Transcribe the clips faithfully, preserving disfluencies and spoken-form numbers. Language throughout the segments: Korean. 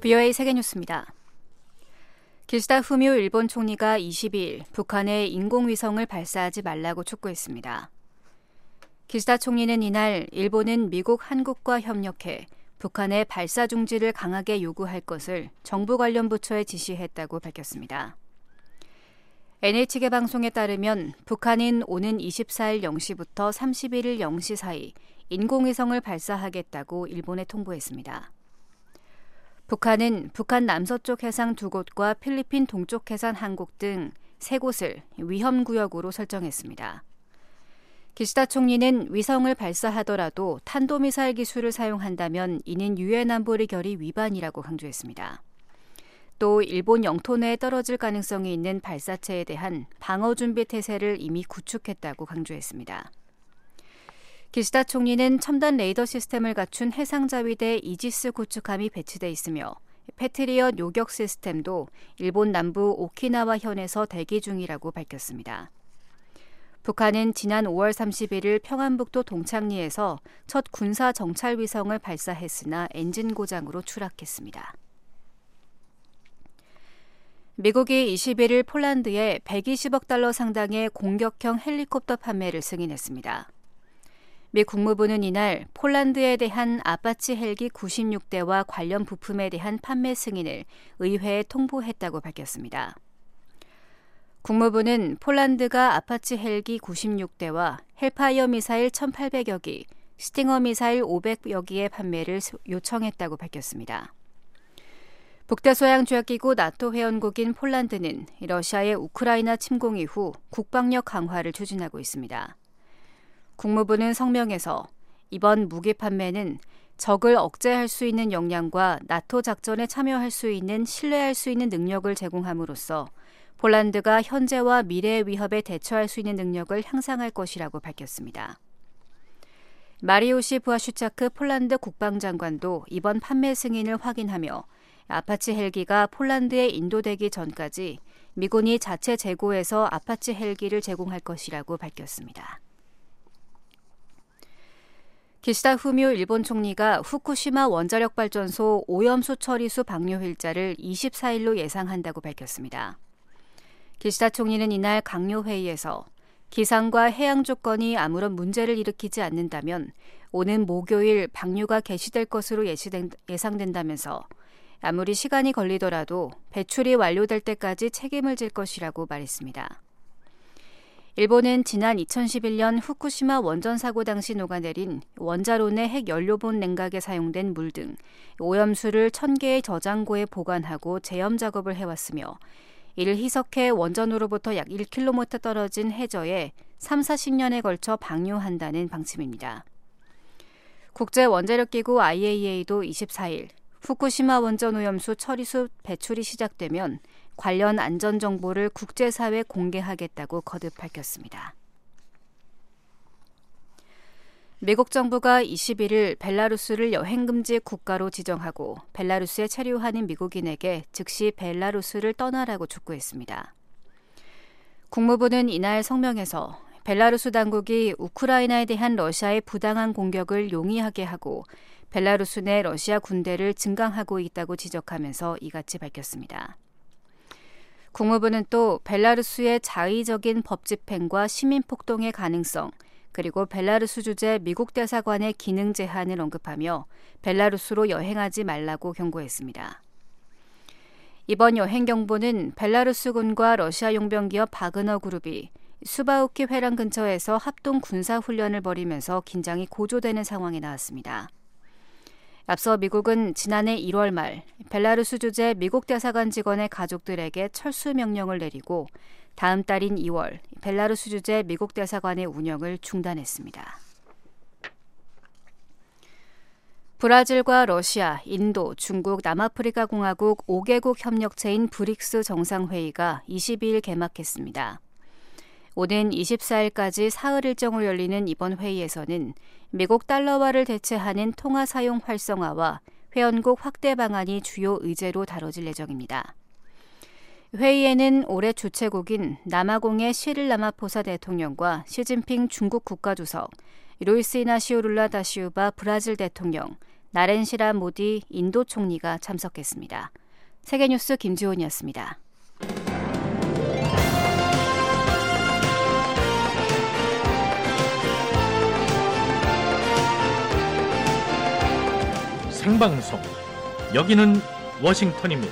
브이오에이 세계뉴스입니다. 기시다 후미오 일본 총리가 이십이일 북한에 인공위성을 발사하지 말라고 촉구했습니다. 기시다 총리는 이날 일본은 미국, 한국과 협력해 북한의 발사 중지를 강하게 요구할 것을 정부 관련 부처에 지시했다고 밝혔습니다. 엔에이치계 방송에 따르면 북한은 오는 이십사일 영 시부터 삼십일일 영 시 사이 인공위성을 발사하겠다고 일본에 통보했습니다. 북한은 북한 남서쪽 해상 두 곳과 필리핀 동쪽 해상 한 곳 등 세 곳을 위험구역으로 설정했습니다. 기시다 총리는 위성을 발사하더라도 탄도미사일 기술을 사용한다면 이는 유엔 안보리 결의 위반이라고 강조했습니다. 또 일본 영토 내에 떨어질 가능성이 있는 발사체에 대한 방어 준비 태세를 이미 구축했다고 강조했습니다. 기시다 총리는 첨단 레이더 시스템을 갖춘 해상자위대 이지스 구축함이 배치돼 있으며 패트리엇 요격 시스템도 일본 남부 오키나와 현에서 대기 중이라고 밝혔습니다. 북한은 지난 오월 삼십일일 평안북도 동창리에서 첫 군사 정찰 위성을 발사했으나 엔진 고장으로 추락했습니다. 미국이 이십일일 폴란드에 백이십억 달러 상당의 공격형 헬리콥터 판매를 승인했습니다. 미 국무부는 이날 폴란드에 대한 아파치 헬기 구십육 대와 관련 부품에 대한 판매 승인을 의회에 통보했다고 밝혔습니다. 국무부는 폴란드가 아파치 헬기 구십육 대와 헬파이어 미사일 천팔백여 기, 스팅어 미사일 오백여 기의 판매를 요청했다고 밝혔습니다. 북대서양 조약기구 나토 회원국인 폴란드는 러시아의 우크라이나 침공 이후 국방력 강화를 추진하고 있습니다. 국무부는 성명에서 이번 무기 판매는 적을 억제할 수 있는 역량과 나토 작전에 참여할 수 있는 신뢰할 수 있는 능력을 제공함으로써 폴란드가 현재와 미래의 위협에 대처할 수 있는 능력을 향상할 것이라고 밝혔습니다. 마리우시 부아슈차크 폴란드 국방장관도 이번 판매 승인을 확인하며 아파치 헬기가 폴란드에 인도되기 전까지 미군이 자체 재고해서 아파치 헬기를 제공할 것이라고 밝혔습니다. 기시다 후미오 일본 총리가 후쿠시마 원자력발전소 오염수 처리수 방류 일자를 이십사일로 예상한다고 밝혔습니다. 기시다 총리는 이날 강요회의에서 기상과 해양 조건이 아무런 문제를 일으키지 않는다면 오는 목요일 방류가 개시될 것으로 예시된, 예상된다면서 아무리 시간이 걸리더라도 배출이 완료될 때까지 책임을 질 것이라고 말했습니다. 일본은 지난 이천십일년 후쿠시마 원전 사고 당시 녹아내린 원자로 내 핵연료본 냉각에 사용된 물 등 오염수를 천 개의 저장고에 보관하고 제염 작업을 해왔으며 이를 희석해 원전으로부터 약 일 킬로미터 떨어진 해저에 삼사십 년에 걸쳐 방류한다는 방침입니다. 국제원자력기구 아이에이이에이도 이십사일 후쿠시마 원전 오염수 처리수 배출이 시작되면 관련 안전 정보를 국제사회에 공개하겠다고 거듭 밝혔습니다. 미국 정부가 이십일일 벨라루스를 여행금지 국가로 지정하고 벨라루스에 체류하는 미국인에게 즉시 벨라루스를 떠나라고 촉구했습니다. 국무부는 이날 성명에서 벨라루스 당국이 우크라이나에 대한 러시아의 부당한 공격을 용이하게 하고 벨라루스 내 러시아 군대를 증강하고 있다고 지적하면서 이같이 밝혔습니다. 국무부는 또 벨라루스의 자의적인 법 집행과 시민 폭동의 가능성, 그리고 벨라루스 주재 미국 대사관의 기능 제한을 언급하며 벨라루스로 여행하지 말라고 경고했습니다. 이번 여행 경보는 벨라루스군과 러시아 용병기업 바그너 그룹이 수바우키 회랑 근처에서 합동 군사훈련을 벌이면서 긴장이 고조되는 상황에 나왔습니다. 앞서 미국은 지난해 일월 말 벨라루스 주재 미국 대사관 직원의 가족들에게 철수 명령을 내리고 다음 달인 이월 벨라루스 주재 미국 대사관의 운영을 중단했습니다. 브라질과 러시아, 인도, 중국, 남아프리카 공화국 오 개국 협력체인 브릭스 정상회의가 이십이일 개막했습니다. 오는 이십사일까지 사흘 일정으로 열리는 이번 회의에서는 미국 달러화를 대체하는 통화 사용 활성화와 회원국 확대 방안이 주요 의제로 다뤄질 예정입니다. 회의에는 올해 주최국인 남아공의 시릴 라마포사 대통령과 시진핑 중국 국가주석, 루이스 이나시오 룰라 다시우바 브라질 대통령, 나렌시라 모디 인도 총리가 참석했습니다. 세계뉴스 김지훈이었습니다. 생방송, 여기는 워싱턴입니다.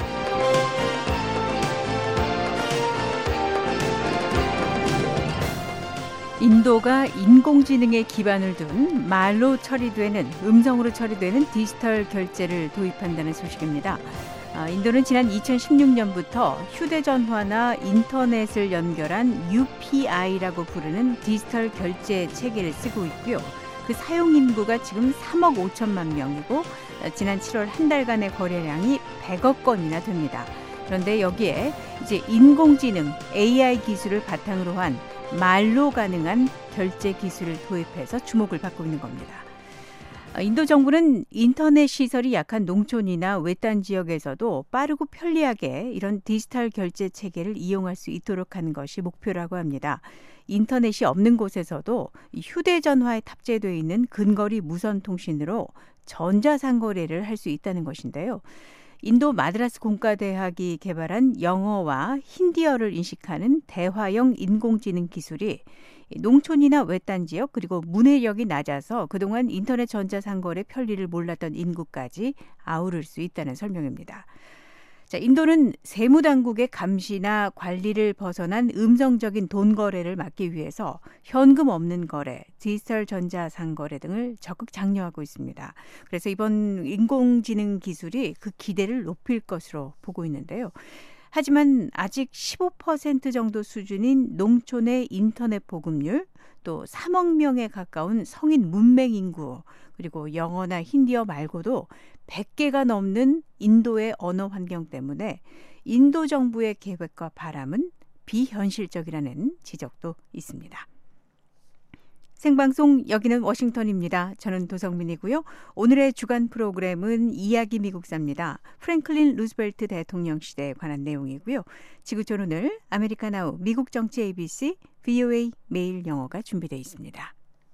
인도가 인공지능에 기반을 둔 말로 처리되는, 음성으로 처리되는 디지털 결제를 도입한다는 소식입니다. 인도는 지난 이천십육 년부터 휴대전화나 인터넷을 연결한 유피아이라고 부르는 디지털 결제 체계를 쓰고 있고요. 그 사용 인구가 지금 삼억 오천만 명이고 지난 칠월 한 달간의 거래량이 백억 건이나 됩니다. 그런데 여기에 이제 인공지능 에이아이 기술을 바탕으로 한 말로 가능한 결제 기술을 도입해서 주목을 받고 있는 겁니다. 인도 정부는 인터넷 시설이 약한 농촌이나 외딴 지역에서도 빠르고 편리하게 이런 디지털 결제 체계를 이용할 수 있도록 하는 것이 목표라고 합니다. 인터넷이 없는 곳에서도 휴대전화에 탑재되어 있는 근거리 무선통신으로 전자상거래를 할 수 있다는 것인데요. 인도 마드라스 공과대학이 개발한 영어와 힌디어를 인식하는 대화형 인공지능 기술이 농촌이나 외딴 지역 그리고 문해력이 낮아서 그동안 인터넷 전자상거래 편리를 몰랐던 인구까지 아우를 수 있다는 설명입니다. 자, 인도는 세무당국의 감시나 관리를 벗어난 음성적인 돈 거래를 막기 위해서 현금 없는 거래, 디지털 전자상거래 등을 적극 장려하고 있습니다. 그래서 이번 인공지능 기술이 그 기대를 높일 것으로 보고 있는데요. 하지만 아직 십오 퍼센트 정도 수준인 농촌의 인터넷 보급률, 또 삼억 명에 가까운 성인 문맹 인구, 그리고 영어나 힌디어 말고도 백 개가 넘는 인도의 언어 환경 때문에 인도 정부의 계획과 바람은 비현실적이라는 지적도 있습니다. 생방송 여기는 워싱턴입니다. 저는 도성민이고요. 오늘의 주간 프로그램은 이야기 미국사입니다. 프랭클린 루즈벨트 대통령 시대에 관한 내용이고요. 지구촌 오늘 아메리카 나우 미국 정치 에이비씨 브이오에이 매일 영어가 준비되어 있습니다.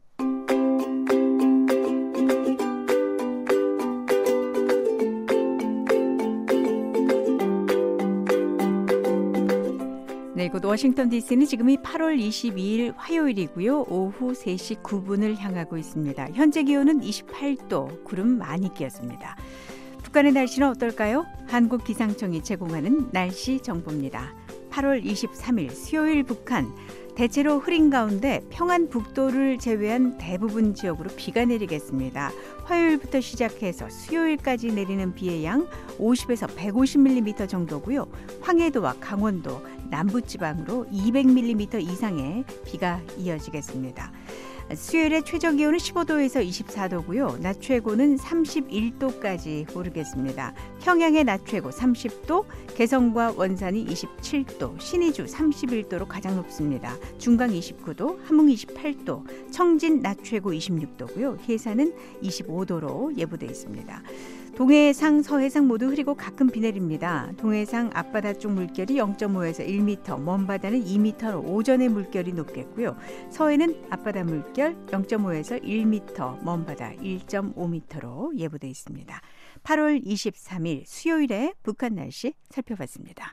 네, 이곳 워싱턴 디씨는 지금이 팔월 이십이일 화요일이고요. 오후 세 시 구 분을 향하고 있습니다. 현재 기온은 이십팔 도, 구름 많이 끼었습니다. 북한의 날씨는 어떨까요? 한국기상청이 제공하는 날씨 정보입니다. 팔월 이십삼일 수요일 북한, 대체로 흐린 가운데 평안북도를 제외한 대부분 지역으로 비가 내리겠습니다. 화요일부터 시작해서 수요일까지 내리는 비의 양 오십에서 백오십 밀리미터 정도고요. 황해도와 강원도, 남부지방으로 이백 밀리미터 이상의 비가 이어지겠습니다. 수요일에 최저기온은 십오 도에서 이십사 도고요. 낮 최고는 삼십일 도까지 오르겠습니다. 평양의 낮 최고 삼십 도, 개성과 원산이 이십칠 도, 신의주 삼십일 도로 가장 높습니다. 중강 이십구 도, 함흥 이십팔 도, 청진 낮 최고 이십육 도고요. 해산은 이십오 도로 예보되어 있습니다. 동해상, 서해상 모두 흐리고 가끔 비 내립니다. 동해상 앞바다 쪽 물결이 영 점 오에서 일 미터, 먼바다는 이 미터로 오전에 물결이 높겠고요. 서해는 앞바다 물결 영 점 오에서 일 미터, 먼바다 일 점 오 미터로 예보되어 있습니다. 팔월 이십삼일 수요일에 북한 날씨 살펴봤습니다.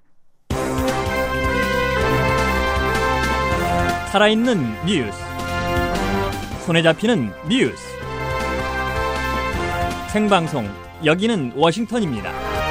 살아있는 뉴스, 손에 잡히는 뉴스, 생방송 여기는 워싱턴입니다.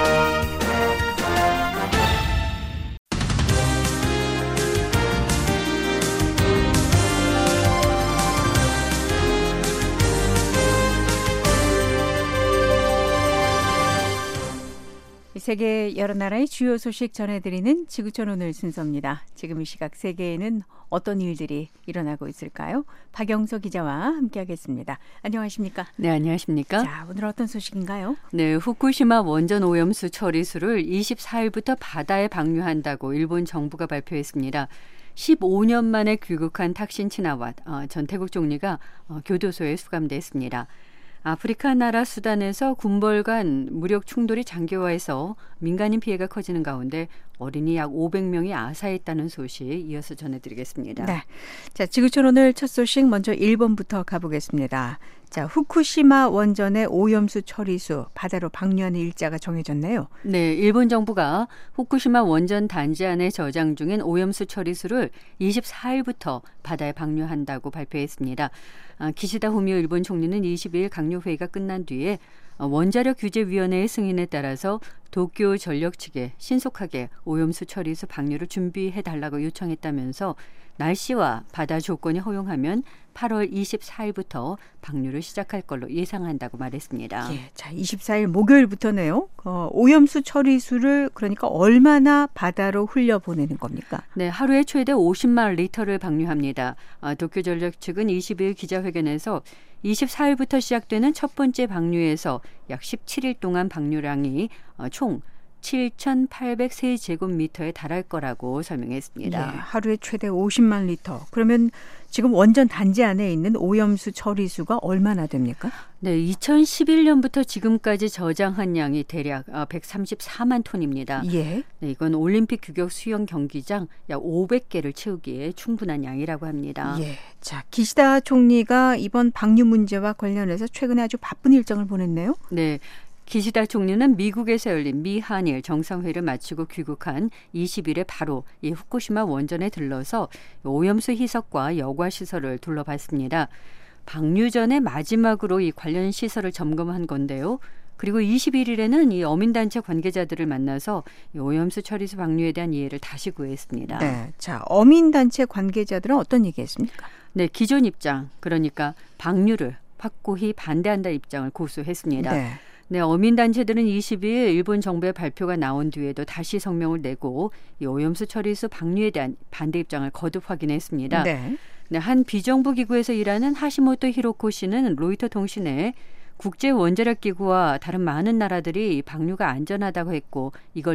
세계 여러 나라의 주요 소식 전해드리는 지구촌 오늘 순서입니다. 지금 이 시각 세계에는 어떤 일들이 일어나고 있을까요? 박영서 기자와 함께하겠습니다. 안녕하십니까? 네, 안녕하십니까? 자, 오늘 어떤 소식인가요? 네, 후쿠시마 원전 오염수 처리수를 이십사일부터 바다에 방류한다고 일본 정부가 발표했습니다. 십오 년 만에 귀국한 탁신 치나왓 어, 전 태국 총리가 어, 교도소에 수감됐습니다. 아프리카 나라 수단에서 군벌 간 무력 충돌이 장기화해서 민간인 피해가 커지는 가운데 어린이 약 오백 명이 아사했다는 소식 이어서 전해드리겠습니다. 네, 자, 지구촌 오늘 첫 소식 먼저 일본부터 가보겠습니다. 자, 후쿠시마 원전의 오염수 처리수 바다로 방류하는 일자가 정해졌네요. 네, 일본 정부가 후쿠시마 원전 단지 안에 저장 중인 오염수 처리수를 이십사일부터 바다에 방류한다고 발표했습니다. 아, 기시다 후미오 일본 총리는 이십이일 강요회의가 끝난 뒤에 원자력 규제위원회의 승인에 따라서 도쿄 전력 측에 신속하게 오염수 처리수 방류를 준비해달라고 요청했다면서 날씨와 바다 조건이 허용하면 팔월 이십사일부터 방류를 시작할 걸로 예상한다고 말했습니다. 예, 자, 이십사일 목요일부터네요. 어, 오염수 처리수를 그러니까 얼마나 바다로 흘려보내는 겁니까? 네, 하루에 최대 오십만 리터를 방류합니다. 아, 도쿄 전력 측은 이십일 기자회견에서 이십사일부터 시작되는 첫 번째 방류에서 약 십칠일 동안 방류량이 어, 총 칠천팔백삼 제곱미터에 달할 거라고 설명했습니다. 예, 하루에 최대 오십만 리터. 그러면 지금 원전 단지 안에 있는 오염수 처리수가 얼마나 됩니까? 네, 이천십일년부터 지금까지 저장한 양이 대략 백삼십사만 톤입니다. 예. 네, 이건 올림픽 규격 수영 경기장 약 오백 개를 채우기에 충분한 양이라고 합니다. 예. 자, 기시다 총리가 이번 방류 문제와 관련해서 최근에 아주 바쁜 일정을 보냈네요. 네. 기시다 총리는 미국에서 열린 미한일 정상회의를 마치고 귀국한 이십일에 바로 이 후쿠시마 원전에 들러서 오염수 희석과 여과 시설을 둘러봤습니다. 방류 전에 마지막으로 이 관련 시설을 점검한 건데요. 그리고 이십일일에는 이 어민단체 관계자들을 만나서 이 오염수 처리수 방류에 대한 이해를 다시 구했습니다. 네, 자, 어민단체 관계자들은 어떤 얘기했습니까? 네, 기존 입장, 그러니까 방류를 확고히 반대한다 입장을 고수했습니다. 네. 네, 어민단체들은 이십이일 일본 정부의 발표가 나온 뒤에도 다시 성명을 내고 이 오염수 처리수 방류에 대한 반대 입장을 거듭 확인했습니다. 네. 네, 한 비정부 기구에서 일하는 하시모토 히로코 씨는 로이터 통신에 국제 원자력 기구와 다른 많은 나라들이 방류가 안전하다고 했고 이걸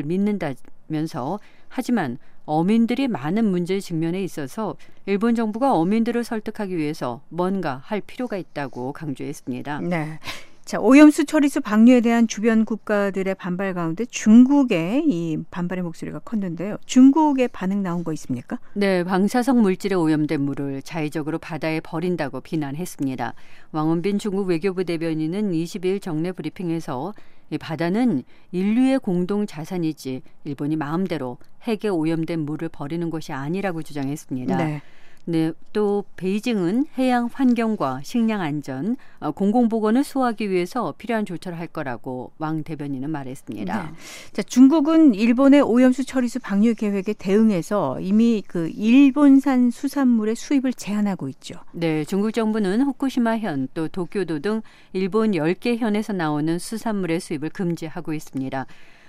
믿는다면서 하지만 어민들이 많은 문제에 직면해 있어서 일본 정부가 어민들을 설득하기 위해서 뭔가 할 필요가 있다고 강조했습니다. 네. 자, 오염수 처리수 방류에 대한 주변 국가들의 반발 가운데 중국의 이 반발의 목소리가 컸는데요. 중국의 반응 나온 거 있습니까? 네, 방사성 물질에 오염된 물을 자의적으로 바다에 버린다고 비난했습니다. 왕원빈 중국 외교부 대변인은 이십이일 정례 브리핑에서 이 바다는 인류의 공동 자산이지 일본이 마음대로 핵에 오염된 물을 버리는 것이 아니라고 주장했습니다. 네. 네, 또 베이징은 해양 환경과 식량 안전, 공공보건을 수호하기 위해서 필요한 조처를 할 거라고 왕 대변인은 말했습니다. 네. 자, 중국은 일본의 오염수 처리수 방류 계획에 대응해서 이미 그 일본산 수산물의 수입을 제한하고 있죠. 네, 중국 정부는 후쿠시마현 또 도쿄도 등 일본 열 개 현에서 나오는 수산물의 수입을 금지하고 있습니다.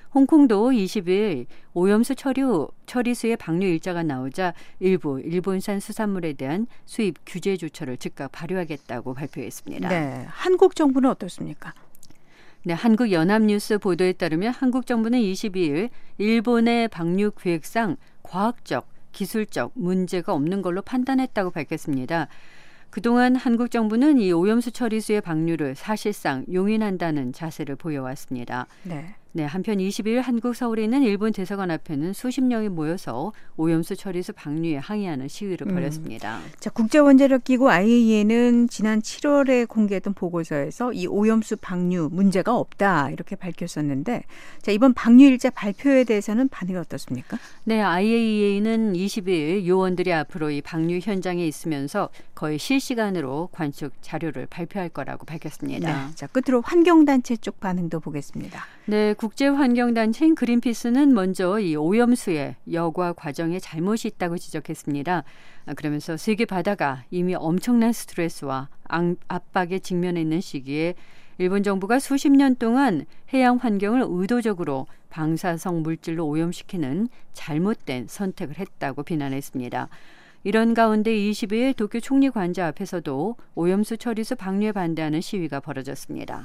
홍콩도 이십일 오염수 처리후, 처리수의 방류 일자가 나오자 일부 일본산 수산물에 대한 수입 규제 조처를 즉각 발효하겠다고 발표했습니다. 네, 한국 정부는 어떻습니까? 네, 한국연합뉴스 보도에 따르면 한국 정부는 이십이일 일본의 방류 계획상 과학적, 기술적 문제가 없는 걸로 판단했다고 밝혔습니다. 그동안 한국 정부는 이 오염수 처리수의 방류를 사실상 용인한다는 자세를 보여왔습니다. 네. 네, 한편 이십일 한국 서울에 있는 일본 대사관 앞에는 수십 명이 모여서 오염수 처리수 방류에 항의하는 시위를 벌였습니다. 음. 자, 국제원자력기구 아이에이이에는 지난 칠월에 공개했던 보고서에서 이 오염수 방류 문제가 없다 이렇게 밝혔었는데, 자, 이번 방류 일자 발표에 대해서는 반응이 어떻습니까? 네, 아이에이이에이는 이십일 요원들이 앞으로 이 방류 현장에 있으면서 거의 실시간으로 관측 자료를 발표할 거라고 밝혔습니다. 네, 자, 끝으로 환경단체 쪽 반응도 보겠습니다. 네, 국제환경단체인 그린피스는 먼저 이 오염수의 여과 과정에 잘못이 있다고 지적했습니다. 그러면서 세계 바다가 이미 엄청난 스트레스와 압박에 직면해 있는 시기에 일본 정부가 수십 년 동안 해양 환경을 의도적으로 방사성 물질로 오염시키는 잘못된 선택을 했다고 비난했습니다. 이런 가운데 이십일 도쿄 총리 관저 앞에서도 오염수 처리수 방류에 반대하는 시위가 벌어졌습니다.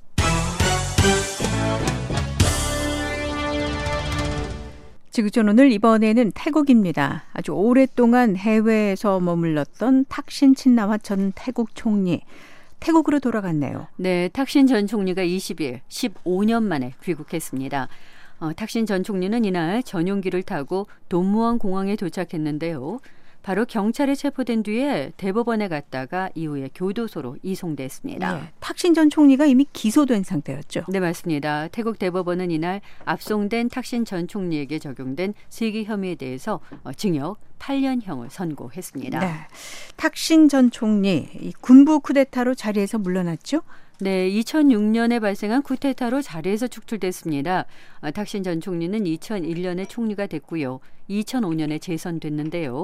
지구촌 오늘 이번에는 태국입니다. 아주 오랫동안 해외에서 머물렀던 탁신 친나와 전 태국 총리. 태국으로 돌아갔네요. 네, 탁신 전 총리가 이십일 십오 년 만에 귀국했습니다. 어, 탁신 전 총리는 이날 전용기를 타고 돈무안 공항에 도착했는데요. 바로 경찰에 체포된 뒤에 대법원에 갔다가 이후에 교도소로 이송됐습니다. 네, 탁신 전 총리가 이미 기소된 상태였죠. 네, 맞습니다. 태국 대법원은 이날 압송된 탁신 전 총리에게 적용된 세기 혐의에 대해서 징역 팔 년형을 선고했습니다. 네, 탁신 전 총리 이 군부 쿠데타로 자리에서 물러났죠? 네, 이천육 년에 발생한 쿠데타로 자리에서 축출됐습니다. 탁신 전 총리는 이천일 년에 총리가 됐고요. 이천오 년에 재선됐는데요.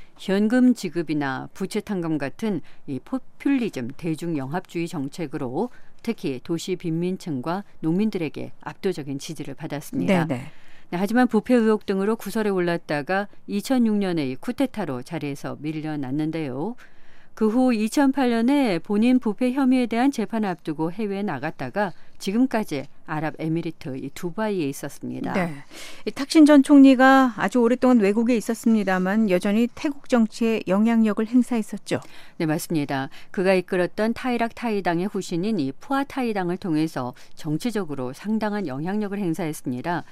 현금 지급이나 부채 탕감 같은 이 포퓰리즘 대중영합주의 정책으로 특히 도시 빈민층과 농민들에게 압도적인 지지를 받았습니다. 네네. 네, 하지만 부패 의혹 등으로 구설에 올랐다가 이천육 년에 이 쿠데타로 자리에서 밀려났는데요. 그 후 이천팔 년에 본인 부패 혐의에 대한 재판을 앞두고 해외에 나갔다가 지금까지 아랍에미리트 이 두바이에 있었습니다. 네, 이 탁신 전 총리가 아주 오랫동안 외국에 있었습니다만 여전히 태국 정치에 영향력을 행사했었죠. 네, 맞습니다. 그가 이끌었던 타이락 타이당의 후신인 이 푸아 타이당을 통해서 정치적으로 상당한 영향력을 행사했습니다.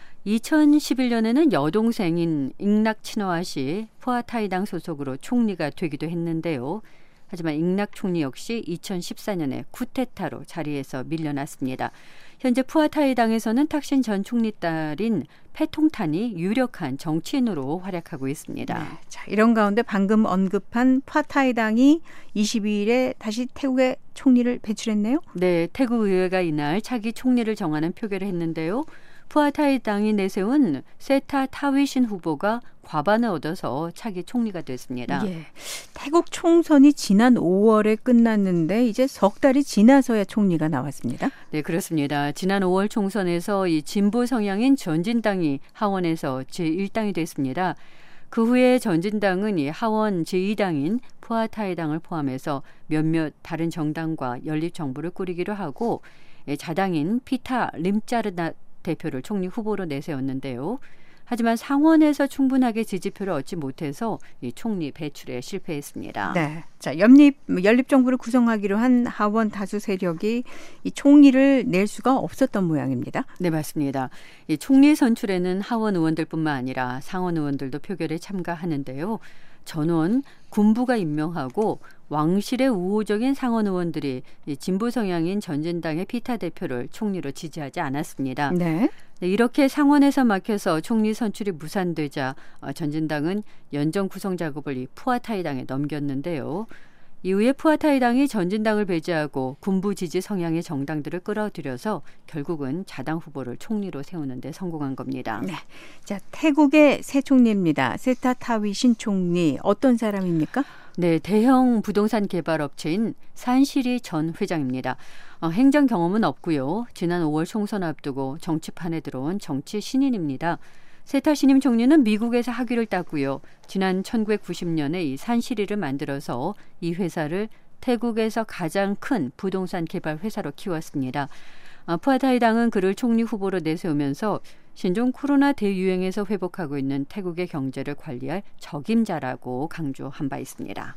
이천십일 년에는 여동생인 잉락 치너앗이 푸아 타이당 소속으로 총리가 되기도 했는데요. 하지만 잉락 총리 역시 이천십사 년에 쿠데타로 자리에서 밀려났습니다. 현재 푸아 타이당에서는 탁신 전 총리 딸인 패통탄이 유력한 정치인으로 활약하고 있습니다. 네, 자, 이런 가운데 방금 언급한 푸아 타이당이 이십이 일에 다시 태국의 총리를 배출했네요. 네, 태국 의회가 이날 차기 총리를 정하는 표결을 했는데요. 푸아 타이당이 내세운 세타 타위신 후보가 과반을 얻어서 차기 총리가 됐습니다. 예, 태국 총선이 지난 오월에 끝났는데 이제 석 달이 지나서야 총리가 나왔습니다. 네, 그렇습니다. 지난 오월 총선에서 이 진보 성향인 전진당이 하원에서 제일 당이 됐습니다. 그 후에 전진당은 이 하원 제이 당인 푸아 타이당을 포함해서 몇몇 다른 정당과 연립정부를 꾸리기로 하고 자당인 피타 림짜르나 대표를 총리 후보로 내세웠는데요. 하지만 상원에서 충분하게 지지표를 얻지 못해서 이 총리 배출에 실패했습니다. 네, 자 연립 연립 정부를 구성하기로 한 하원 다수 세력이 이 총리를 낼 수가 없었던 모양입니다. 네, 맞습니다. 이 총리 선출에는 하원 의원들뿐만 아니라 상원 의원들도 표결에 참가하는데요. 전원 군부가 임명하고 왕실의 우호적인 상원 의원들이 진보 성향인 전진당의 피타 대표를 총리로 지지하지 않았습니다. 네. 네, 이렇게 상원에서 막혀서 총리 선출이 무산되자 전진당은 연정 구성 작업을 이 푸아 타이당에 넘겼는데요. 이후에 푸아 타이당이 전진당을 배제하고 군부 지지 성향의 정당들을 끌어들여서 결국은 자당 후보를 총리로 세우는 데 성공한 겁니다. 네. 자, 태국의 새 총리입니다. 세타 타위신 총리 어떤 사람입니까? 네, 대형 부동산 개발 업체인 산시리 전 회장입니다. 어, 행정 경험은 없고요. 지난 오월 총선 앞두고 정치판에 들어온 정치 신인입니다. 세타 신임 총리는 미국에서 학위를 땄고요. 지난 천구백구십 년에 이 산시리를 만들어서 이 회사를 태국에서 가장 큰 부동산 개발 회사로 키웠습니다. 어, 푸아 타이당은 그를 총리 후보로 내세우면서 신종 코로나 대유행에서 회복하고 있는 태국의 경제를 관리할 적임자라고 강조한 바 있습니다.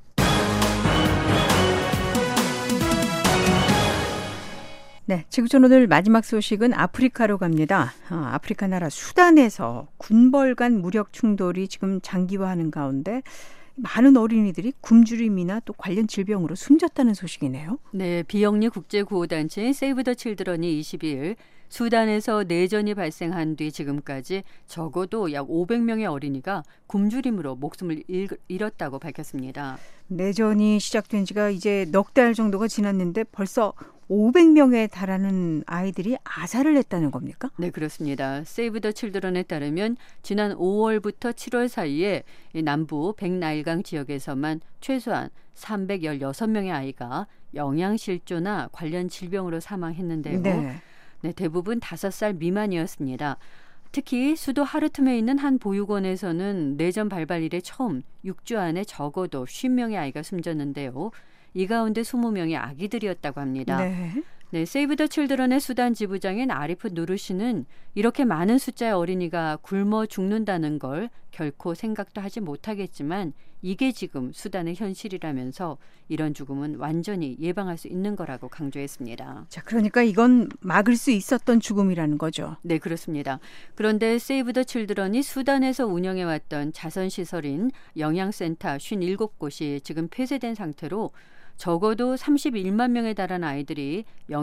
네, 지구촌 오늘 마지막 소식은 아프리카로 갑니다. 어, 아프리카 나라 수단에서 군벌 간 무력 충돌이 지금 장기화하는 가운데 많은 어린이들이 굶주림이나 또 관련 질병으로 숨졌다는 소식이네요. 네, 비영리 국제구호단체인 세이브 더 칠드런이 이십이 일 수단에서 내전이 발생한 뒤 지금까지 적어도 약 오백 명의 어린이가 굶주림으로 목숨을 잃었다고 밝혔습니다. 내전이 시작된 지가 이제 넉 달 정도가 지났는데 벌써 오백 명에 달하는 아이들이 아사를 했다는 겁니까? 네, 그렇습니다. 세이브 더 칠드런에 따르면 지난 오월부터 칠월 사이에 남부 백나일강 지역에서만 최소한 삼백십육 명의 아이가 영양실조나 관련 질병으로 사망했는데요. 네. 네, 대부분 다섯 살 미만이었습니다. 특히 수도 하르툼에 있는 한 보육원에서는 내전 발발 이래 처음 육 주 안에 적어도 오십 명의 아이가 숨졌는데요. 이 가운데 이십 명이 아기들이었다고 합니다. 네. 네, 세이브 더 칠드런의 수단 지부장인 아리프 누르시는 이렇게 많은 숫자의 어린이가 굶어 죽는다는 걸 결코 생각도 하지 못하겠지만 이게 지금 수단의 현실이라면서 이런 죽음은 완전히 예방할 수 있는 거라고 강조했습니다. 자, 그러니까 이건 막을 수 있었던 죽음이라는 거죠. 네, 그렇습니다. 그런데 세이브 더 칠드런이 수단에서 운영해왔던 자선시설인 영양센터 오십칠 곳이 지금 폐쇄된 상태로 적어도 삼십일만 명에 달하는 아이들이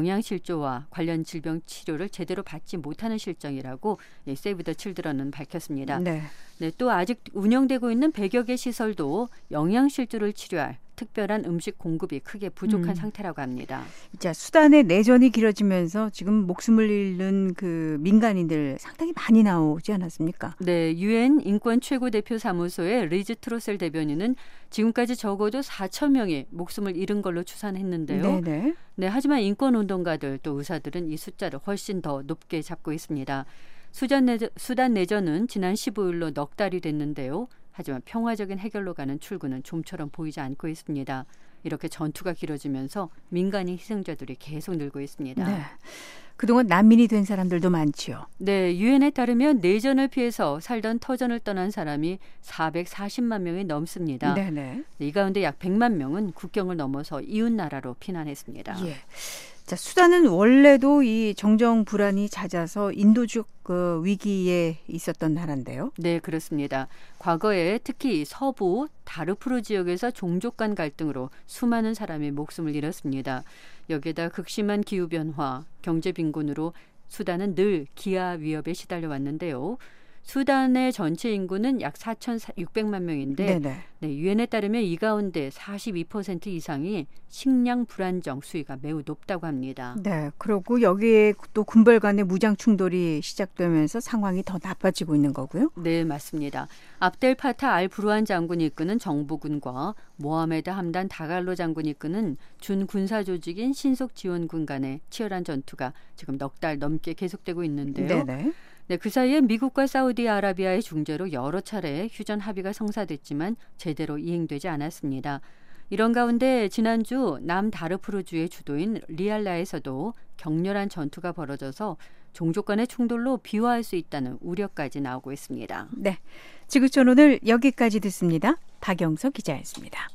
영양실조와 관련 질병 치료를 제대로 받지 못하는 실정이라고 세이브 더 칠드런은 밝혔습니다. 네. 네, 또 아직 운영되고 있는 백여 개 시설도 영양실조를 치료할 특별한 음식 공급이 크게 부족한 음. 상태라고 합니다. 자, 수단의 내전이 길어지면서 지금 목숨을 잃는 그 민간인들 상당히 많이 나오지 않았습니까? 네, 유엔 인권 최고 대표 사무소의 리즈 트로셀 대변인은 지금까지 적어도 사천 명이 목숨을 잃은 걸로 추산했는데요. 네네. 네, 하지만 인권운동가들 또 의사들은 이 숫자를 훨씬 더 높게 잡고 있습니다. 수단, 내전, 수단 내전은 지난 십오일로 넉 달이 됐는데요. 하지만 평화적인 해결로 가는 출구는 좀처럼 보이지 않고 있습니다. 이렇게 전투가 길어지면서 민간인 희생자들이 계속 늘고 있습니다. 네. 그동안 난민이 된 사람들도 많지요. 네, 유엔에 따르면 내전을 피해서 살던 터전을 떠난 사람이 사백사십만 명이 넘습니다. 네네. 이 가운데 약 백만 명은 국경을 넘어서 이웃 나라로 피난했습니다. 예. 자, 수단은 원래도 이 정정 불안이 잦아서 인도적 그 위기에 있었던 나라인데요. 네, 그렇습니다. 과거에 특히 서부 다르푸르 지역에서 종족 간 갈등으로 수많은 사람이 목숨을 잃었습니다. 여기에다 극심한 기후변화, 경제빈곤으로 수단은 늘 기아 위협에 시달려 왔는데요. 수단의 전체 인구는 약 사천육백만 명인데 네네. 네, 유엔에 따르면 이 가운데 사십이 퍼센트 이상이 식량 불안정 수위가 매우 높다고 합니다. 네, 그리고 여기에 또 군벌 간의 무장 충돌이 시작되면서 상황이 더 나빠지고 있는 거고요. 네, 맞습니다. 압델 파타 알 브루한 장군이 이끄는 정부군과 모하메드 함단 다갈로 장군이 이끄는 준군사 조직인 신속 지원군 간의 치열한 전투가 지금 넉 달 넘게 계속되고 있는데요. 네네. 네, 그 사이에 미국과 사우디아라비아의 중재로 여러 차례 휴전 합의가 성사됐지만 제대로 이행되지 않았습니다. 이런 가운데 지난주 남다르푸르주의 주도인 리알라에서도 격렬한 전투가 벌어져서 종족 간의 충돌로 비화할 수 있다는 우려까지 나오고 있습니다. 네, 지구촌 오늘 여기까지 듣습니다. 박영서 기자였습니다.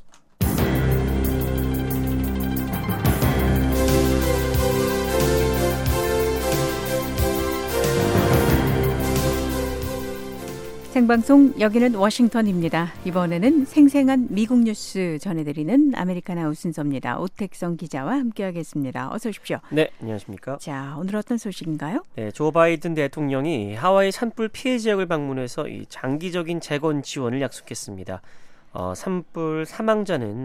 생방송 여기는 워싱턴입니다. 이번에는 생생한 미국 뉴스 전해드리는 아메리카나우 순서입니다. 오택성 기자와 함께하겠습니다. 어서 오십시오. 네, 안녕하십니까. 자, 오늘 어떤 소식인가요? 네, 조 바이든 대통령이 하와이 산불 피해 지역을 방문해서 이 장기적인 재건 지원을 약속했습니다. 어, 산불 사망자는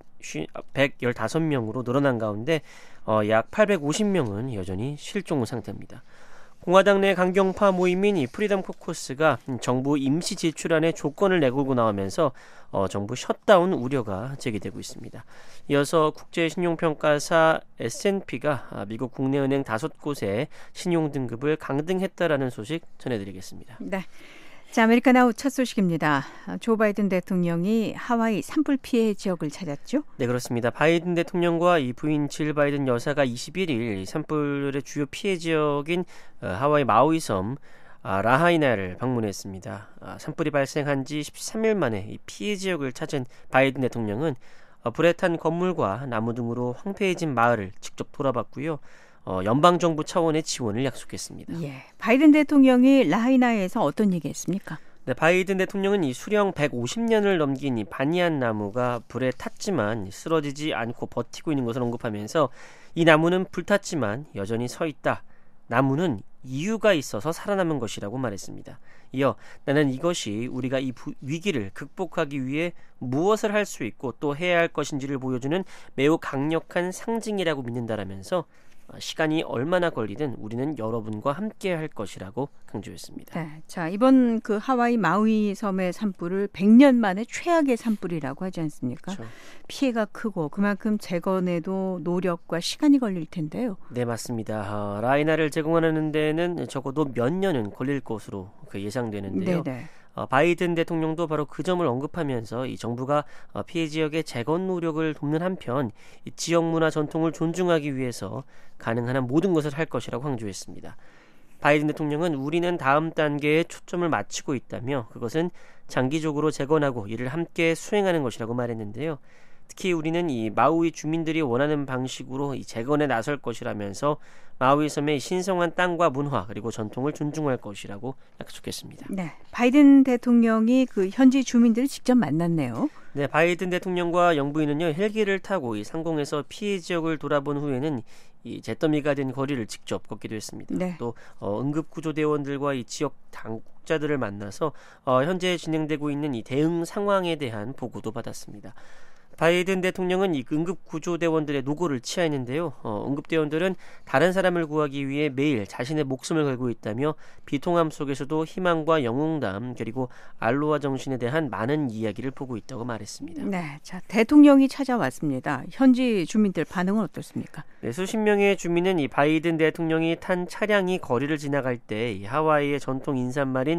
백십오 명으로 늘어난 가운데 어, 약 팔백오십 명은 여전히 실종 상태입니다. 공화당 내 강경파 모임인 이 프리덤 코커스가 정부 임시 제출안에 조건을 내걸고 나오면서 어, 정부 셧다운 우려가 제기되고 있습니다. 이어서 국제신용평가사 에스 앤 피가 미국 국내은행 다섯 곳에 신용등급을 강등했다라는 소식 전해드리겠습니다. 네. 자, 아메리카나우 첫 소식입니다. 조 바이든 대통령이 하와이 산불 피해 지역을 찾았죠? 네, 그렇습니다. 바이든 대통령과 이 부인 질 바이든 여사가 이십일일 산불의 주요 피해 지역인 하와이 마우이 섬 라하이나를 방문했습니다. 산불이 발생한 지 십삼 일 만에 이 피해 지역을 찾은 바이든 대통령은 불에 탄 건물과 나무 등으로 황폐해진 마을을 직접 돌아봤고요. 어, 연방정부 차원의 지원을 약속했습니다. 예, 바이든 대통령이 라하이나에서 어떤 얘기했습니까? 네, 바이든 대통령은 이 수령 백오십 년을 넘긴 이 바니안 나무가 불에 탔지만 쓰러지지 않고 버티고 있는 것을 언급하면서 이 나무는 불탔지만 여전히 서 있다. 나무는 이유가 있어서 살아남은 것이라고 말했습니다. 이어 나는 이것이 우리가 이 부, 위기를 극복하기 위해 무엇을 할 수 있고 또 해야 할 것인지를 보여주는 매우 강력한 상징이라고 믿는다라면서 시간이 얼마나 걸리든 우리는 여러분과 함께 할 것이라고 강조했습니다. 네, 자, 이번 그 하와이 마우이 섬의 산불을 백 년 만에 최악의 산불이라고 하지 않습니까? 그렇죠. 피해가 크고 그만큼 재건에도 노력과 시간이 걸릴 텐데요. 네, 맞습니다. 아, 라하이나를 제공하는 데는 적어도 몇 년은 걸릴 것으로 그 예상되는데요. 네네. 어, 바이든 대통령도 바로 그 점을 언급하면서 이 정부가 어, 피해 지역의 재건 노력을 돕는 한편 이 지역 문화 전통을 존중하기 위해서 가능한 한 모든 것을 할 것이라고 강조했습니다. 바이든 대통령은 우리는 다음 단계에 초점을 맞추고 있다며 그것은 장기적으로 재건하고 이를 함께 수행하는 것이라고 말했는데요. 특히 우리는 이 마우이 주민들이 원하는 방식으로 이 재건에 나설 것이라면서 마우이 섬의 신성한 땅과 문화 그리고 전통을 존중할 것이라고 약속했습니다. 네, 바이든 대통령이 그 현지 주민들을 직접 만났네요. 네, 바이든 대통령과 영부인은요 헬기를 타고 이 상공에서 피해 지역을 돌아본 후에는 이 잿더미가 된 거리를 직접 걷기도 했습니다. 네. 또 어, 응급구조대원들과 이 지역 당국자들을 만나서 어, 현재 진행되고 있는 이 대응 상황에 대한 보고도 받았습니다. 바이든 대통령은 이 응급구조대원들의 노고를 치하했는데요. 어, 응급대원들은 다른 사람을 구하기 위해 매일 자신의 목숨을 걸고 있다며 비통함 속에서도 희망과 영웅담 그리고 알로하 정신에 대한 많은 이야기를 보고 있다고 말했습니다. 네, 자 대통령이 찾아왔습니다. 현지 주민들 반응은 어떻습니까? 네, 수십 명의 주민은 이 바이든 대통령이 탄 차량이 거리를 지나갈 때 이 하와이의 전통 인사말인